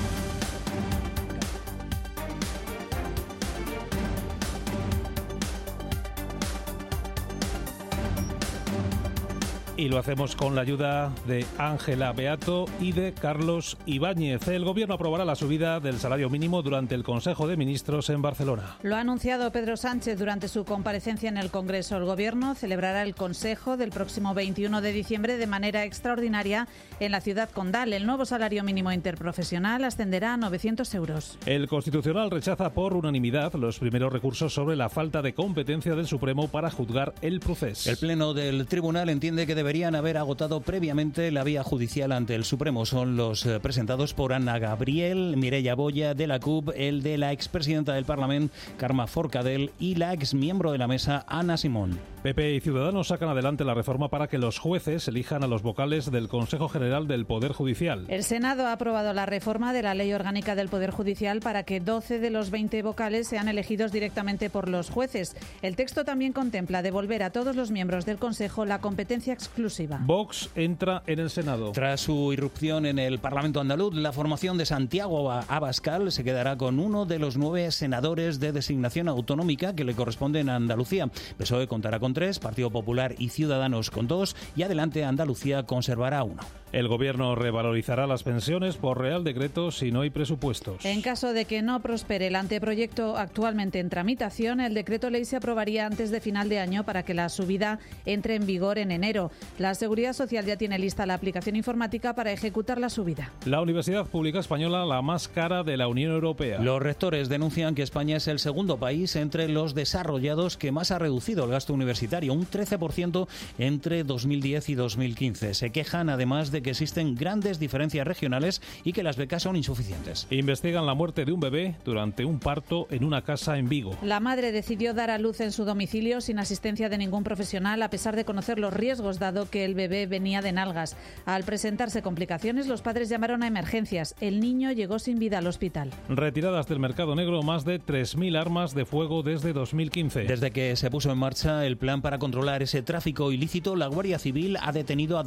Y lo hacemos con la ayuda de Ángela Beato y de Carlos Ibáñez. El Gobierno aprobará la subida del salario mínimo durante el Consejo de Ministros en Barcelona. Lo ha anunciado Pedro Sánchez durante su comparecencia en el Congreso. El Gobierno celebrará el Consejo del próximo 21 de diciembre de manera extraordinaria en la ciudad condal. El nuevo salario mínimo interprofesional ascenderá a 900 euros. El Constitucional rechaza por unanimidad los primeros recursos sobre la falta de competencia del Supremo para juzgar el procés. El Pleno del Tribunal entiende que deberían haber agotado previamente la vía judicial ante el Supremo. Son los presentados por Ana Gabriel, Mireia Boya de la CUP, el de la expresidenta del Parlamento, Carme Forcadell, y la exmiembro de la mesa, Ana Simón. PP y Ciudadanos sacan adelante la reforma para que los jueces elijan a los vocales del Consejo General del Poder Judicial. El Senado ha aprobado la reforma de la Ley Orgánica del Poder Judicial para que 12 de los 20 vocales sean elegidos directamente por los jueces. El texto también contempla devolver a todos los miembros del Consejo la competencia exclusiva. Vox entra en el Senado. Tras su irrupción en el Parlamento andaluz, la formación de Santiago Abascal se quedará con uno de los 9 senadores de designación autonómica que le corresponden a Andalucía. PSOE contará con 3, Partido Popular y Ciudadanos con 2 y Adelante Andalucía conservará 1. El Gobierno revalorizará las pensiones por Real Decreto si no hay presupuestos. En caso de que no prospere el anteproyecto actualmente en tramitación, el decreto ley se aprobaría antes de final de año para que la subida entre en vigor en enero. La Seguridad Social ya tiene lista la aplicación informática para ejecutar la subida. La Universidad Pública Española, la más cara de la Unión Europea. Los rectores denuncian que España es el segundo país entre los desarrollados que más ha reducido el gasto universitario, un 13% entre 2010 y 2015. Se quejan además de que existen grandes diferencias regionales y que las becas son insuficientes. Investigan la muerte de un bebé durante un parto en una casa en Vigo. La madre decidió dar a luz en su domicilio sin asistencia de ningún profesional, a pesar de conocer los riesgos dado que el bebé venía de nalgas. Al presentarse complicaciones, los padres llamaron a emergencias. El niño llegó sin vida al hospital. Retiradas del mercado negro más de 3.000 armas de fuego desde 2015. Desde que se puso en marcha el plan para controlar ese tráfico ilícito, la Guardia Civil ha detenido a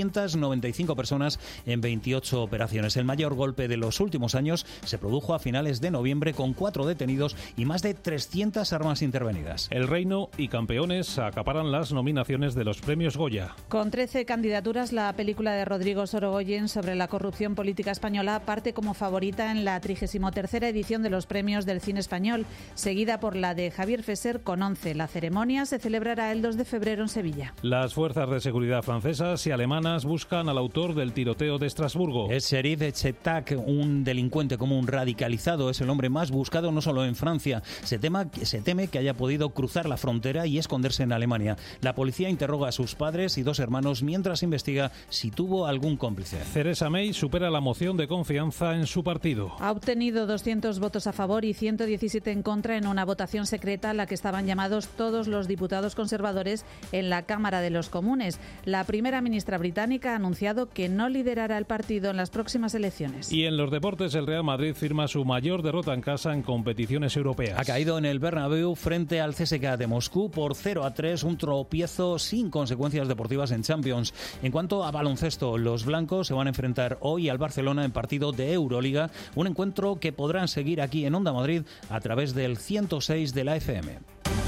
295 personas en 28 operaciones. El mayor golpe de los últimos años se produjo a finales de noviembre con 4 detenidos y más de 300 armas intervenidas. El Reino y Campeones acaparan las nominaciones de los premios Goya. Con 13 candidaturas, la película de Rodrigo Sorogoyen sobre la corrupción política española parte como favorita en la 33ª edición de los premios del cine español, seguida por la de Javier Fesser con 11. La ceremonia se celebrará el 2 de febrero en Sevilla. Las fuerzas de seguridad francesas y alemanas buscan al autor del tiroteo de Estrasburgo. Es Sheriff Chetak, un delincuente común radicalizado. Es el hombre más buscado no solo en Francia. Se teme que haya podido cruzar la frontera y esconderse en Alemania. La policía interroga a sus padres y 2 hermanos mientras investiga si tuvo algún cómplice. Theresa May supera la moción de confianza en su partido. Ha obtenido 200 votos a favor y 117 en contra en una votación secreta a la que estaban llamados todos los diputados conservadores en la Cámara de los Comunes. La primera ministra británica ha anunciado que no liderará el partido en las próximas elecciones. Y en los deportes, el Real Madrid firma su mayor derrota en casa en competiciones europeas. Ha caído en el Bernabéu frente al CSKA de Moscú por 0-3, un tropiezo sin consecuencias deportivas en Champions. En cuanto a baloncesto, los blancos se van a enfrentar hoy al Barcelona en partido de Euroliga, un encuentro que podrán seguir aquí en Onda Madrid a través del 106 de la FM.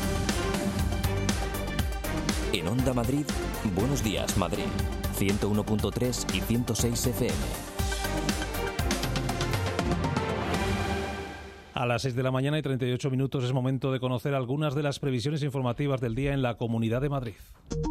En Onda Madrid, Buenos Días Madrid, 101.3 y 106 FM. A las 6 de la mañana y 38 minutos es momento de conocer algunas de las previsiones informativas del día en la Comunidad de Madrid.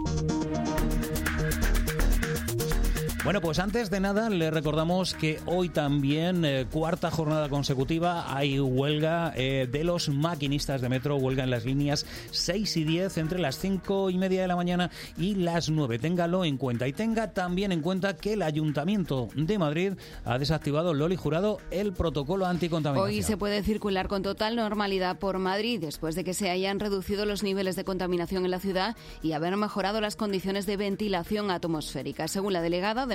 Bueno, pues antes de nada le recordamos que hoy también, cuarta jornada consecutiva, hay huelga de los maquinistas de metro, huelga en las líneas 6 y 10 entre las 5:30 de la mañana y las 9. Téngalo en cuenta y tenga también en cuenta que el Ayuntamiento de Madrid ha desactivado, Loli Jurado, el protocolo anticontaminación. Hoy se puede circular con total normalidad por Madrid después de que se hayan reducido los niveles de contaminación en la ciudad y haber mejorado las condiciones de ventilación atmosférica. Según la delegada de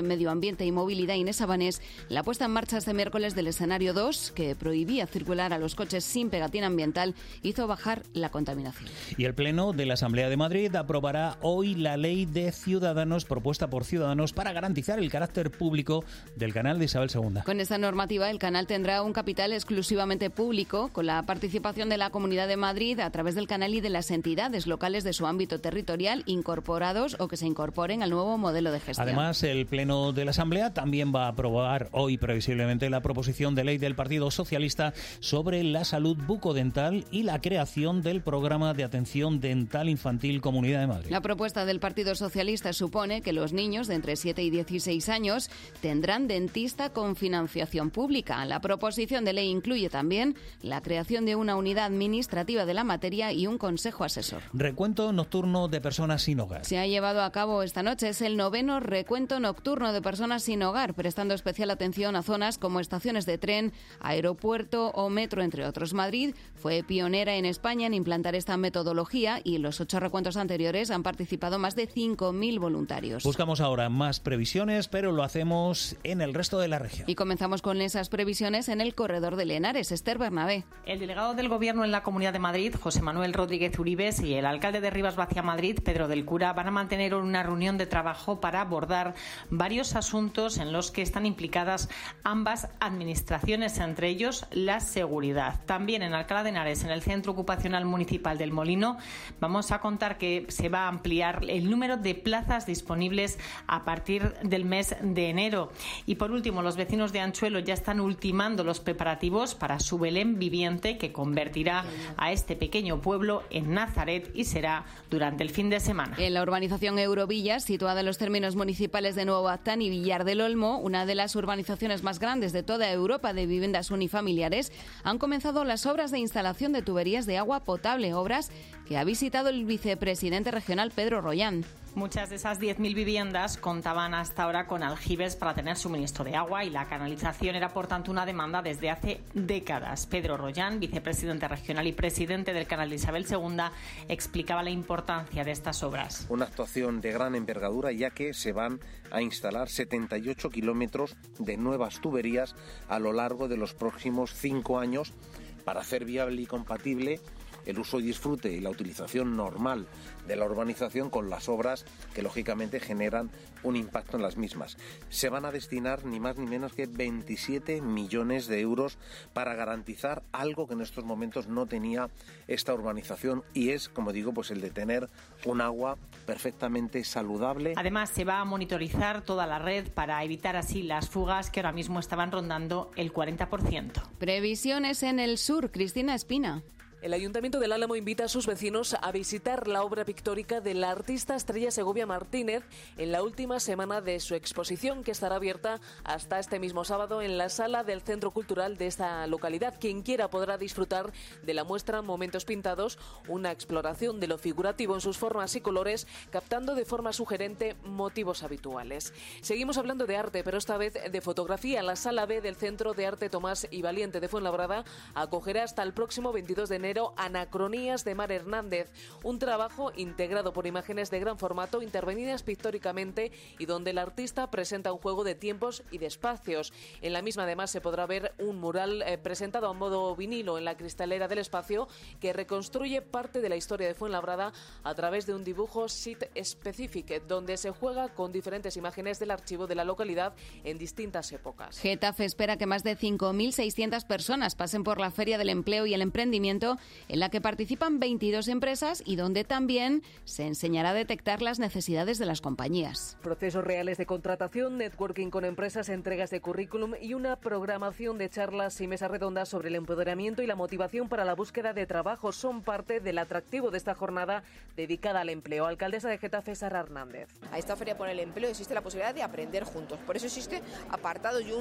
en Medio Ambiente y Movilidad, Inés Abanés, la puesta en marcha este miércoles del escenario 2, que prohibía circular a los coches sin pegatina ambiental, hizo bajar la contaminación. Y el Pleno de la Asamblea de Madrid aprobará hoy la Ley de Ciudadanos propuesta por Ciudadanos para garantizar el carácter público del canal de Isabel II. Con esta normativa, el canal tendrá un capital exclusivamente público, con la participación de la Comunidad de Madrid a través del canal y de las entidades locales de su ámbito territorial incorporados o que se incorporen al nuevo modelo de gestión. Además, el Pleno de la Asamblea también va a aprobar hoy previsiblemente la proposición de ley del Partido Socialista sobre la salud bucodental y la creación del programa de atención dental infantil Comunidad de Madrid. La propuesta del Partido Socialista supone que los niños de entre 7 y 16 años tendrán dentista con financiación pública. La proposición de ley incluye también la creación de una unidad administrativa de la materia y un consejo asesor. Recuento nocturno de personas sin hogar. Se ha llevado a cabo esta noche. Es el 9º recuento nocturno de personas sin hogar, prestando especial atención a zonas como estaciones de tren, aeropuerto o metro, entre otros. Madrid fue pionera en España en implantar esta metodología y en los 8 recuentos anteriores han participado más de 5.000 voluntarios. Buscamos ahora más previsiones, pero lo hacemos en el resto de la región. Y comenzamos con esas previsiones en el corredor de Henares. Esther Bernabé. El delegado del Gobierno en la Comunidad de Madrid, José Manuel Rodríguez Uribes, y el alcalde de Rivas Vacia Madrid, Pedro del Cura, van a mantener una reunión de trabajo para abordar varios asuntos en los que están implicadas ambas administraciones, entre ellos la seguridad. También en Alcalá de Henares, en el Centro Ocupacional Municipal del Molino, vamos a contar que se va a ampliar el número de plazas disponibles a partir del mes de enero. Y por último, los vecinos de Anchuelo ya están ultimando los preparativos para su Belén viviente, que convertirá a este pequeño pueblo en Nazaret, y será durante el fin de semana. En la urbanización Eurovillas, situada en los términos municipales de Nuevo Actán y Villar del Olmo, una de las urbanizaciones más grandes de toda Europa de viviendas unifamiliares, han comenzado las obras de instalación de tuberías de agua potable, obras que ha visitado el vicepresidente regional Pedro Rollán. Muchas de esas 10.000 viviendas contaban hasta ahora con aljibes para tener suministro de agua y la canalización era, por tanto, una demanda desde hace décadas. Pedro Rollán, vicepresidente regional y presidente del canal de Isabel II, explicaba la importancia de estas obras. Una actuación de gran envergadura, ya que se van a instalar 78 kilómetros de nuevas tuberías a lo largo de los próximos 5 años para hacer viable y compatible el uso y disfrute y la utilización normal de la urbanización con las obras que lógicamente generan un impacto en las mismas. Se van a destinar ni más ni menos que 27 millones de euros para garantizar algo que en estos momentos no tenía esta urbanización y es, como digo, pues el de tener un agua perfectamente saludable. Además, se va a monitorizar toda la red para evitar así las fugas que ahora mismo estaban rondando el 40%. Previsiones en el sur, Cristina Espina. El Ayuntamiento del Álamo invita a sus vecinos a visitar la obra pictórica de la artista Estrella Segovia Martínez en la última semana de su exposición, que estará abierta hasta este mismo sábado en la sala del Centro Cultural de esta localidad. Quien quiera podrá disfrutar de la muestra Momentos Pintados, una exploración de lo figurativo en sus formas y colores, captando de forma sugerente motivos habituales. Seguimos hablando de arte, pero esta vez de fotografía. La Sala B del Centro de Arte Tomás y Valiente de Fuenlabrada acogerá hasta el próximo 22 de enero Anacronías de Mar Hernández, un trabajo integrado por imágenes de gran formato intervenidas pictóricamente y donde el artista presenta un juego de tiempos y de espacios. En la misma además se podrá ver un mural presentado a modo vinilo en la cristalera del espacio que reconstruye parte de la historia de Fuenlabrada a través de un dibujo site specific donde se juega con diferentes imágenes del archivo de la localidad en distintas épocas. Getafe espera que más de 5.600 personas pasen por la Feria del Empleo y el Emprendimiento, en la que participan 22 empresas y donde también se enseñará a detectar las necesidades de las compañías. Procesos reales de contratación, networking con empresas, entregas de currículum y una programación de charlas y mesas redondas sobre el empoderamiento y la motivación para la búsqueda de trabajo son parte del atractivo de esta jornada dedicada al empleo. Alcaldesa de Getafe, Sara Hernández. A esta Feria por el Empleo existe la posibilidad de aprender juntos. Por eso existe apartado y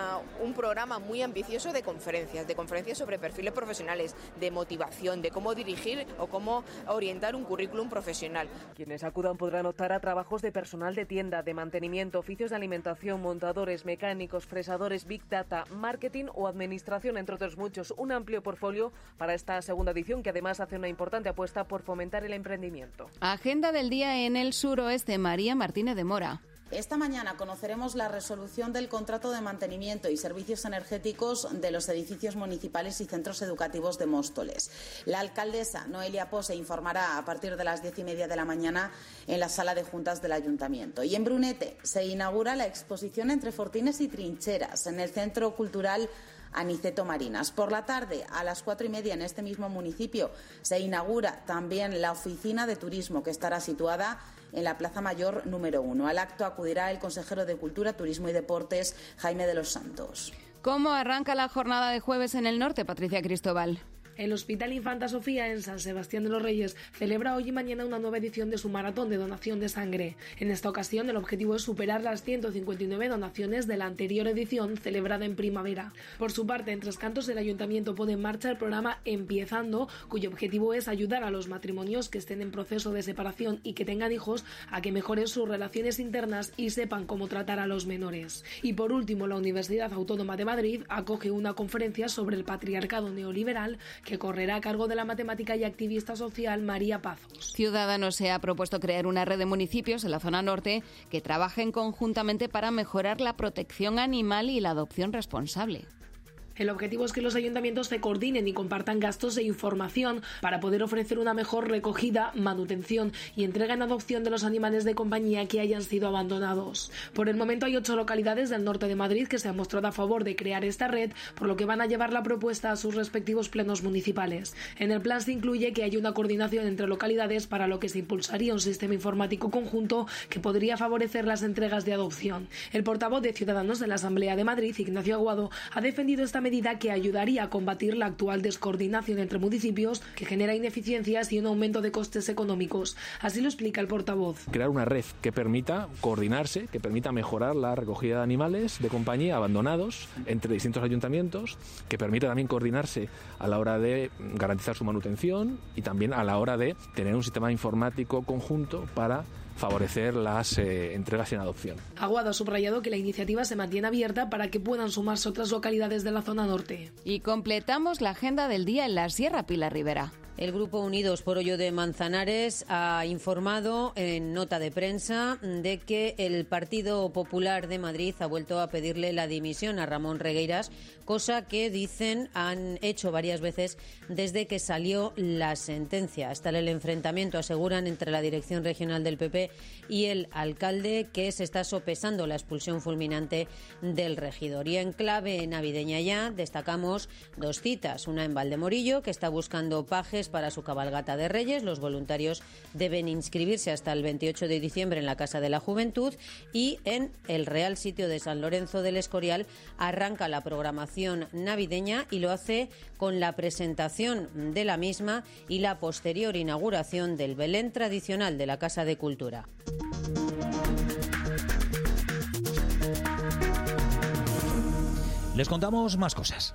un programa muy ambicioso de conferencias sobre perfiles profesionales, de motivación, de cómo dirigir o cómo orientar un currículum profesional. Quienes acudan podrán optar a trabajos de personal de tienda, de mantenimiento, oficios de alimentación, montadores, mecánicos, fresadores, big data, marketing o administración, entre otros muchos. Un amplio portfolio para esta segunda edición que además hace una importante apuesta por fomentar el emprendimiento. Agenda del día en el suroeste, María Martínez de Mora. Esta mañana conoceremos la resolución del contrato de mantenimiento y servicios energéticos de los edificios municipales y centros educativos de Móstoles. La alcaldesa Noelia Pose informará a partir de las 10:30 de la mañana en la sala de juntas del Ayuntamiento. Y en Brunete se inaugura la exposición Entre Fortines y Trincheras en el Centro Cultural Aniceto Marinas. Por la tarde, a las 4:30, en este mismo municipio, se inaugura también la oficina de turismo, que estará situada en la Plaza Mayor número 1. Al acto acudirá el consejero de Cultura, Turismo y Deportes, Jaime de los Santos. ¿Cómo arranca la jornada de jueves en el norte, Patricia Cristóbal? El Hospital Infanta Sofía en San Sebastián de los Reyes celebra hoy y mañana una nueva edición de su maratón de donación de sangre. En esta ocasión el objetivo es superar las 159 donaciones de la anterior edición celebrada en primavera. Por su parte, en Tres Cantos el Ayuntamiento pone en marcha el programa Empiezando, cuyo objetivo es ayudar a los matrimonios que estén en proceso de separación y que tengan hijos a que mejoren sus relaciones internas y sepan cómo tratar a los menores. Y por último, la Universidad Autónoma de Madrid acoge una conferencia sobre el patriarcado neoliberal que correrá a cargo de la matemática y activista social María Pazos. Ciudadanos se ha propuesto crear una red de municipios en la zona norte que trabajen conjuntamente para mejorar la protección animal y la adopción responsable. El objetivo es que los ayuntamientos se coordinen y compartan gastos e información para poder ofrecer una mejor recogida, manutención y entrega en adopción de los animales de compañía que hayan sido abandonados. Por el momento hay 8 localidades del norte de Madrid que se han mostrado a favor de crear esta red, por lo que van a llevar la propuesta a sus respectivos plenos municipales. En el plan se incluye que haya una coordinación entre localidades, para lo que se impulsaría un sistema informático conjunto que podría favorecer las entregas de adopción. El portavoz de Ciudadanos de la Asamblea de Madrid, Ignacio Aguado, ha defendido esta medida que ayudaría a combatir la actual descoordinación entre municipios que genera ineficiencias y un aumento de costes económicos. Así lo explica el portavoz. Crear una red que permita coordinarse, que permita mejorar la recogida de animales de compañía abandonados entre distintos ayuntamientos, que permita también coordinarse a la hora de garantizar su manutención y también a la hora de tener un sistema informático conjunto para favorecer las entregas en adopción. Aguado ha subrayado que la iniciativa se mantiene abierta para que puedan sumarse otras localidades de la zona norte. Y completamos la agenda del día en la Sierra, Pilar Rivera. El Grupo Unidos por Hoyo de Manzanares ha informado en nota de prensa de que el Partido Popular de Madrid ha vuelto a pedirle la dimisión a Ramón Regueiras, cosa que dicen han hecho varias veces desde que salió la sentencia. Está el enfrentamiento, aseguran, entre la dirección regional del PP y el alcalde, que se está sopesando la expulsión fulminante del regidor. Y en clave navideña ya destacamos 2 citas, una en Valdemorillo, que está buscando pajes para su cabalgata de Reyes. Los voluntarios deben inscribirse hasta el 28 de diciembre en la Casa de la Juventud, y en el Real Sitio de San Lorenzo del Escorial arranca la programación navideña y lo hace con la presentación de la misma y la posterior inauguración del Belén tradicional de la Casa de Cultura. Les contamos más cosas.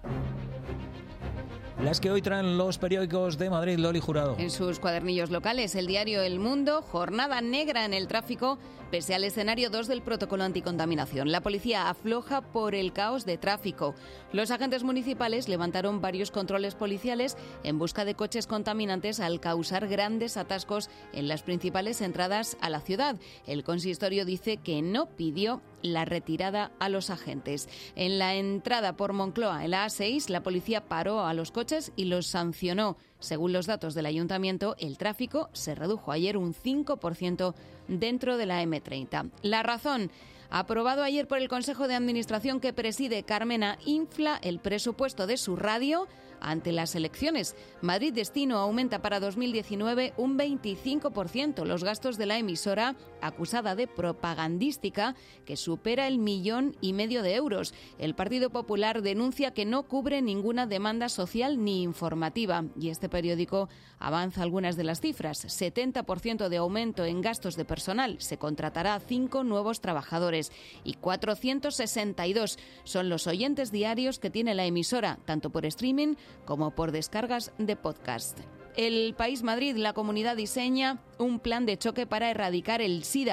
Las que hoy traen los periódicos de Madrid, Loli Jurado. En sus cuadernillos locales, el diario El Mundo, jornada negra en el tráfico, pese al escenario 2 del protocolo anticontaminación. La policía afloja por el caos de tráfico. Los agentes municipales levantaron varios controles policiales en busca de coches contaminantes al causar grandes atascos en las principales entradas a la ciudad. El consistorio dice que no pidió la retirada a los agentes. En la entrada por Moncloa, en la A6, la policía paró a los coches y los sancionó. Según los datos del ayuntamiento, el tráfico se redujo ayer un 5% dentro de la M30. La razón: aprobado ayer por el Consejo de Administración que preside Carmena, infla el presupuesto de su radio ante las elecciones. Madrid Destino aumenta para 2019 un 25% los gastos de la emisora, acusada de propagandística, que supera el 1,5 millones de euros. El Partido Popular denuncia que no cubre ninguna demanda social ni informativa, y este periódico avanza algunas de las cifras. 70% de aumento en gastos de personal, se contratará a 5 nuevos trabajadores, y 462 son los oyentes diarios que tiene la emisora, tanto por streaming como por descargas de podcast. El País Madrid, la comunidad diseña un plan de choque para erradicar el SIDA.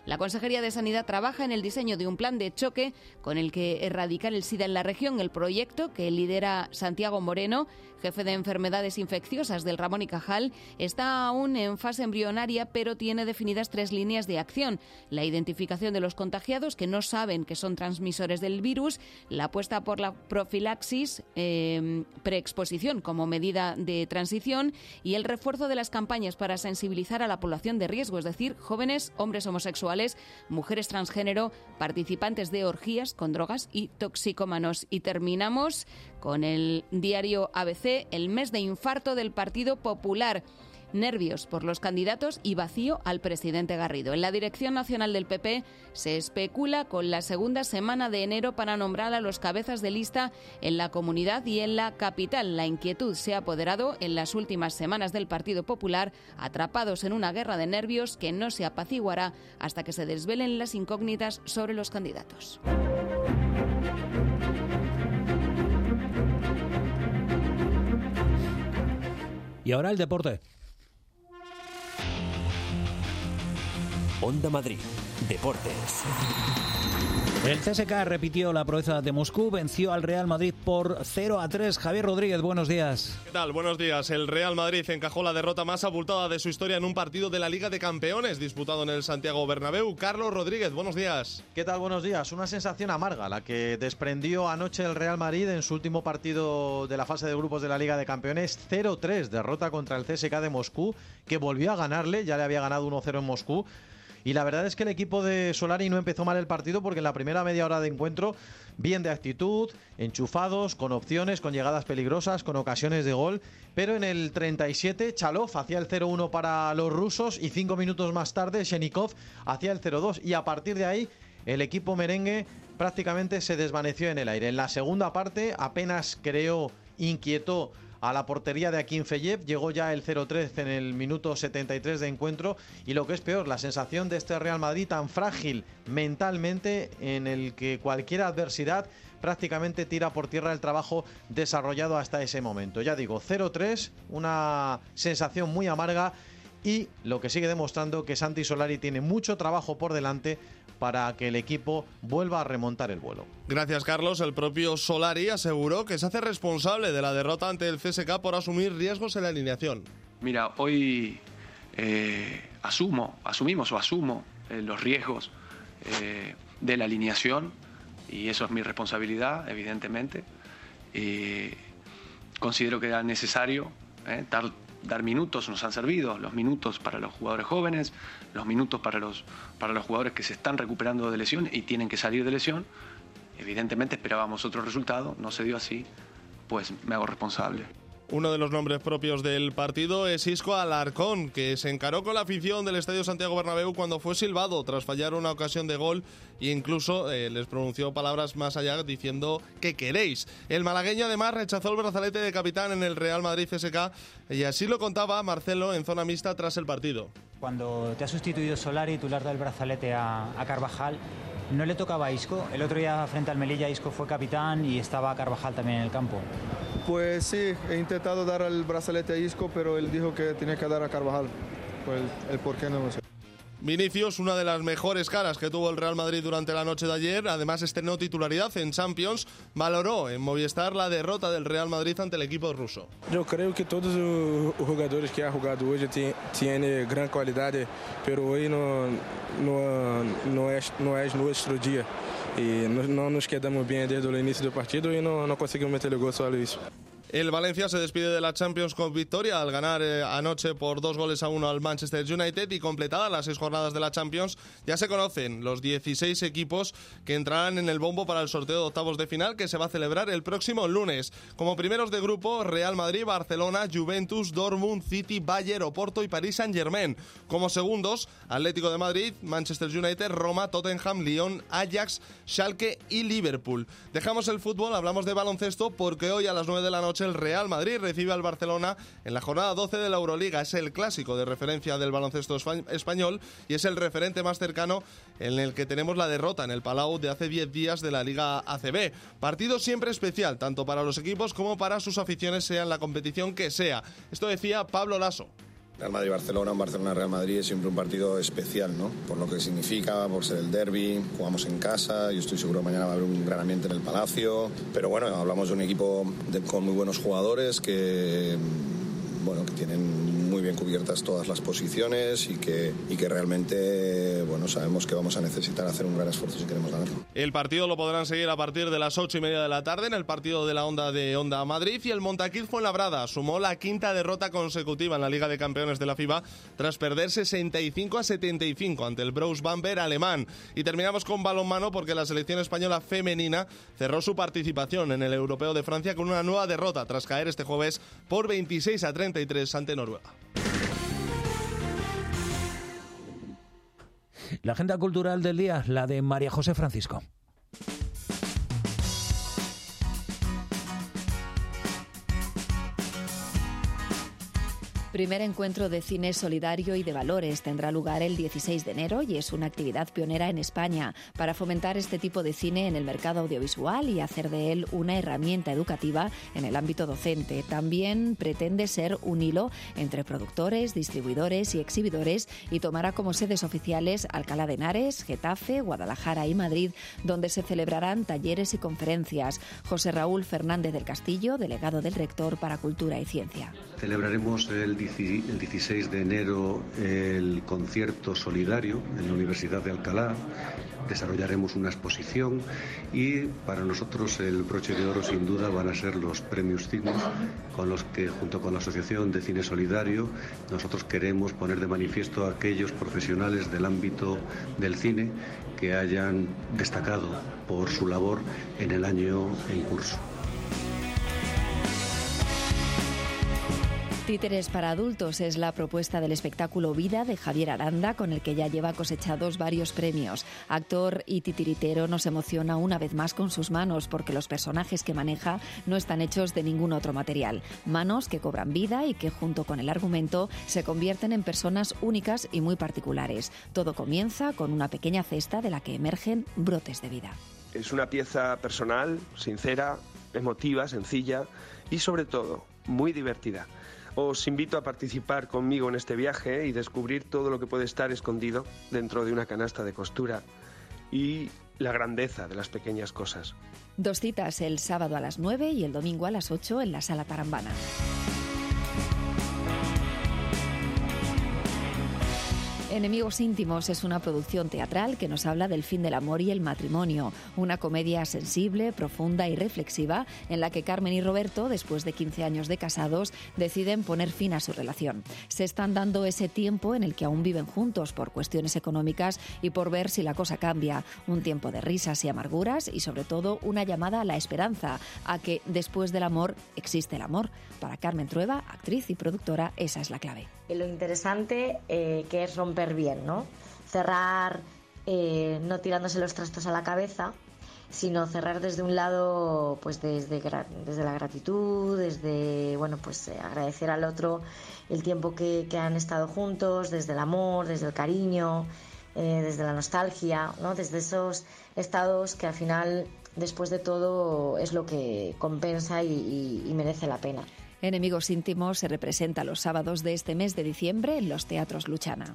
La Consejería de Sanidad trabaja en el diseño de un plan de choque con el que erradicar el SIDA en la región. El proyecto, que lidera Santiago Moreno, jefe de enfermedades infecciosas del Ramón y Cajal, está aún en fase embrionaria, pero tiene definidas 3 líneas de acción: la identificación de los contagiados que no saben que son transmisores del virus, la apuesta por la profilaxis, preexposición como medida de transición, y el refuerzo de las campañas para sensibilizar a la población de riesgo, es decir, jóvenes, hombres homosexuales, mujeres transgénero, participantes de orgías con drogas y toxicómanos. Y terminamos con el diario ABC, el mes de infarto del Partido Popular. Nervios por los candidatos y vacío al presidente Garrido. En la dirección nacional del PP se especula con la segunda semana de enero para nombrar a los cabezas de lista en la comunidad y en la capital. La inquietud se ha apoderado en las últimas semanas del Partido Popular, atrapados en una guerra de nervios que no se apaciguará hasta que se desvelen las incógnitas sobre los candidatos. Y ahora el deporte. Onda Madrid, Deportes. El CSKA repitió la proeza de Moscú, venció al Real Madrid por 0-3. Javier Rodríguez, buenos días. ¿Qué tal? Buenos días. El Real Madrid encajó la derrota más abultada de su historia en un partido de la Liga de Campeones disputado en el Santiago Bernabéu. Carlos Rodríguez, buenos días. ¿Qué tal? Buenos días. Una sensación amarga la que desprendió anoche el Real Madrid en su último partido de la fase de grupos de la Liga de Campeones. 0-3, derrota contra el CSKA de Moscú, que volvió a ganarle, ya le había ganado 1-0 en Moscú. Y la verdad es que el equipo de Solari no empezó mal el partido, porque en la primera media hora de encuentro, bien de actitud, enchufados, con opciones, con llegadas peligrosas, con ocasiones de gol. Pero en el 37, Chalov hacía el 0-1 para los rusos y 5 minutos más tarde, Shenikov hacía el 0-2. Y a partir de ahí, el equipo merengue prácticamente se desvaneció en el aire. En la segunda parte, apenas inquietó a la portería de Akinfeyev, llegó ya el 0-3 en el minuto 73 de encuentro, y lo que es peor, la sensación de este Real Madrid tan frágil mentalmente, en el que cualquier adversidad prácticamente tira por tierra el trabajo desarrollado hasta ese momento. Ya digo, 0-3, una sensación muy amarga, y lo que sigue demostrando que Santi Solari tiene mucho trabajo por delante para que el equipo vuelva a remontar el vuelo. Gracias, Carlos. El propio Solari aseguró que se hace responsable de la derrota ante el CSKA por asumir riesgos en la alineación. Mira, hoy asumo los riesgos de la alineación, y eso es mi responsabilidad, evidentemente. Considero que era necesario dar minutos. Nos han servido los minutos para los jugadores jóvenes, los minutos para los jugadores que se están recuperando de lesión y tienen que salir de lesión. Evidentemente esperábamos otro resultado, no se dio así, pues me hago responsable. Uno de los nombres propios del partido es Isco Alarcón, que se encaró con la afición del Estadio Santiago Bernabéu cuando fue silbado tras fallar una ocasión de gol, e incluso les pronunció palabras más allá diciendo "¿qué queréis?". El malagueño además rechazó el brazalete de capitán en el Real Madrid CSKA, y así lo contaba Marcelo en zona mixta tras el partido. Cuando te ha sustituido Solari y tú le has dado el brazalete a Carvajal, ¿no le tocaba a Isco? El otro día frente al Melilla, Isco fue capitán y estaba Carvajal también en el campo. Pues sí, he intentado dar el brazalete a Isco, pero él dijo que tenía que dar a Carvajal. Pues el por qué no lo sé. Vinicius, una de las mejores caras que tuvo el Real Madrid durante la noche de ayer, además estrenó titularidad en Champions, valoró en Movistar la derrota del Real Madrid ante el equipo ruso. Yo creo que todos los jugadores que han jugado hoy tienen gran calidad, pero hoy no es nuestro día. Y no nos quedamos bien desde el inicio del partido y no conseguimos meter el gol solo eso. El Valencia se despide de la Champions con victoria al ganar anoche por 2-1 al Manchester United, y completadas las 6 jornadas de la Champions ya se conocen los 16 equipos que entrarán en el bombo para el sorteo de octavos de final, que se va a celebrar el próximo lunes. Como primeros de grupo, Real Madrid, Barcelona, Juventus, Dortmund, City, Bayern, Oporto y Paris Saint-Germain. Como segundos, Atlético de Madrid, Manchester United, Roma, Tottenham, Lyon, Ajax, Schalke y Liverpool. Dejamos el fútbol, hablamos de baloncesto, porque hoy a las 9 de la noche el Real Madrid recibe al Barcelona en la jornada 12 de la Euroliga. Es el clásico de referencia del baloncesto español y es el referente más cercano en el que tenemos la derrota en el Palau de hace 10 días de la Liga ACB. Partido siempre especial, tanto para los equipos como para sus aficiones, sea en la competición que sea. Esto decía Pablo Laso. Real Madrid-Barcelona, un Barcelona-Real Madrid es siempre un partido especial, ¿no? Por lo que significa, por ser el derbi, jugamos en casa, yo estoy seguro que mañana va a haber un gran ambiente en el Palacio, pero bueno, hablamos de un equipo con muy buenos jugadores que tienen muy bien cubiertas todas las posiciones y que realmente sabemos que vamos a necesitar hacer un gran esfuerzo si queremos ganarlo. El partido lo podrán seguir a partir de las 8:30 de la tarde en el partido de la Onda de Onda Madrid, y el Montaquit Fuenlabrada sumó la quinta derrota consecutiva en la Liga de Campeones de la FIBA tras perder 65-75 ante el Brose Bamberg alemán. Y terminamos con balonmano porque la selección española femenina cerró su participación en el Europeo de Francia con una nueva derrota tras caer este jueves por 26-33 ante Noruega. La agenda cultural del día, la de María José Francisco. Primer encuentro de cine solidario y de valores tendrá lugar el 16 de enero y es una actividad pionera en España para fomentar este tipo de cine en el mercado audiovisual y hacer de él una herramienta educativa en el ámbito docente. También pretende ser un hilo entre productores, distribuidores y exhibidores y tomará como sedes oficiales Alcalá de Henares, Getafe, Guadalajara y Madrid, donde se celebrarán talleres y conferencias. José Raúl Fernández del Castillo, delegado del rector para Cultura y Ciencia. Celebraremos el 16 de enero el concierto solidario en la Universidad de Alcalá. Desarrollaremos una exposición y para nosotros el broche de oro sin duda van a ser los premios Cine, con los que junto con la Asociación de Cine Solidario nosotros queremos poner de manifiesto a aquellos profesionales del ámbito del cine que hayan destacado por su labor en el año en curso. Títeres para adultos es la propuesta del espectáculo Vida de Javier Aranda, con el que ya lleva cosechados varios premios. Actor y titiritero nos emociona una vez más con sus manos, porque los personajes que maneja no están hechos de ningún otro material. Manos que cobran vida y que junto con el argumento se convierten en personas únicas y muy particulares. Todo comienza con una pequeña cesta de la que emergen brotes de vida. Es una pieza personal, sincera, emotiva, sencilla y sobre todo muy divertida. Os invito a participar conmigo en este viaje y descubrir todo lo que puede estar escondido dentro de una canasta de costura y la grandeza de las pequeñas cosas. 2 citas, el sábado a las 9 y el domingo a las 8 en la Sala Tarambana. Enemigos íntimos es una producción teatral que nos habla del fin del amor y el matrimonio. Una comedia sensible, profunda y reflexiva en la que Carmen y Roberto, después de 15 años de casados, deciden poner fin a su relación. Se están dando ese tiempo en el que aún viven juntos por cuestiones económicas y por ver si la cosa cambia. Un tiempo de risas y amarguras y sobre todo una llamada a la esperanza, a que después del amor existe el amor. Para Carmen Trueba, actriz y productora, esa es la clave. Lo interesante que es romper bien, ¿no? Cerrar no tirándose los trastos a la cabeza, sino cerrar desde un lado, pues desde la gratitud, desde agradecer al otro el tiempo que han estado juntos, desde el amor, desde el cariño, desde la nostalgia, ¿no? Desde esos estados que al final, después de todo, es lo que compensa y merece la pena. Enemigos íntimos se representa los sábados de este mes de diciembre en los teatros Luchana.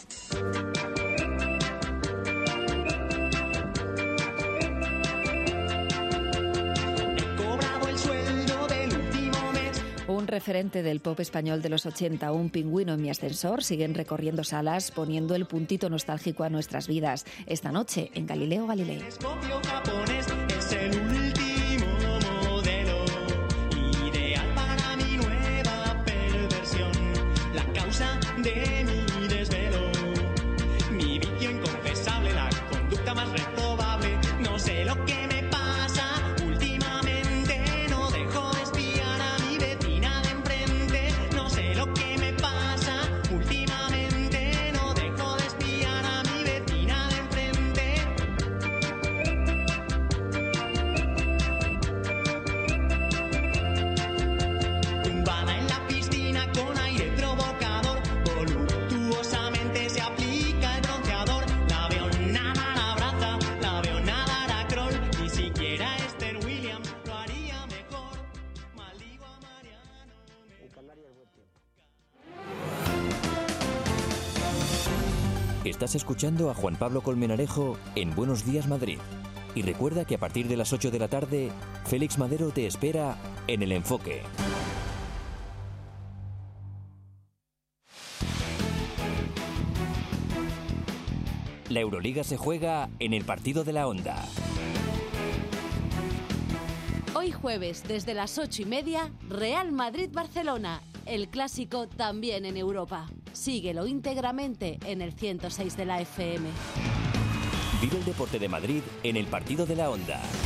Un referente del pop español de los 80, Un pingüino en mi ascensor, siguen recorriendo salas poniendo el puntito nostálgico a nuestras vidas. Esta noche en Galileo Galilei. Es el último modelo, ideal para mi nueva perversión, la causa de mi desvelo, mi vicio inconfesable, la conducta más reprobable. No sé lo que me pasa últimamente, no dejo de espiar a mi vecina de enfrente. No sé lo que me pasa últimamente, no dejo de espiar a mi vecina de enfrente. Estás escuchando a Juan Pablo Colmenarejo en Buenos Días Madrid. Y recuerda que a partir de las 8 de la tarde, Félix Madero te espera en El Enfoque. La Euroliga se juega en el partido de la Onda. Hoy jueves, desde las 8:30, Real Madrid-Barcelona. El clásico también en Europa. Síguelo íntegramente en el 106 de la FM. Vive el deporte de Madrid en el partido de la Onda.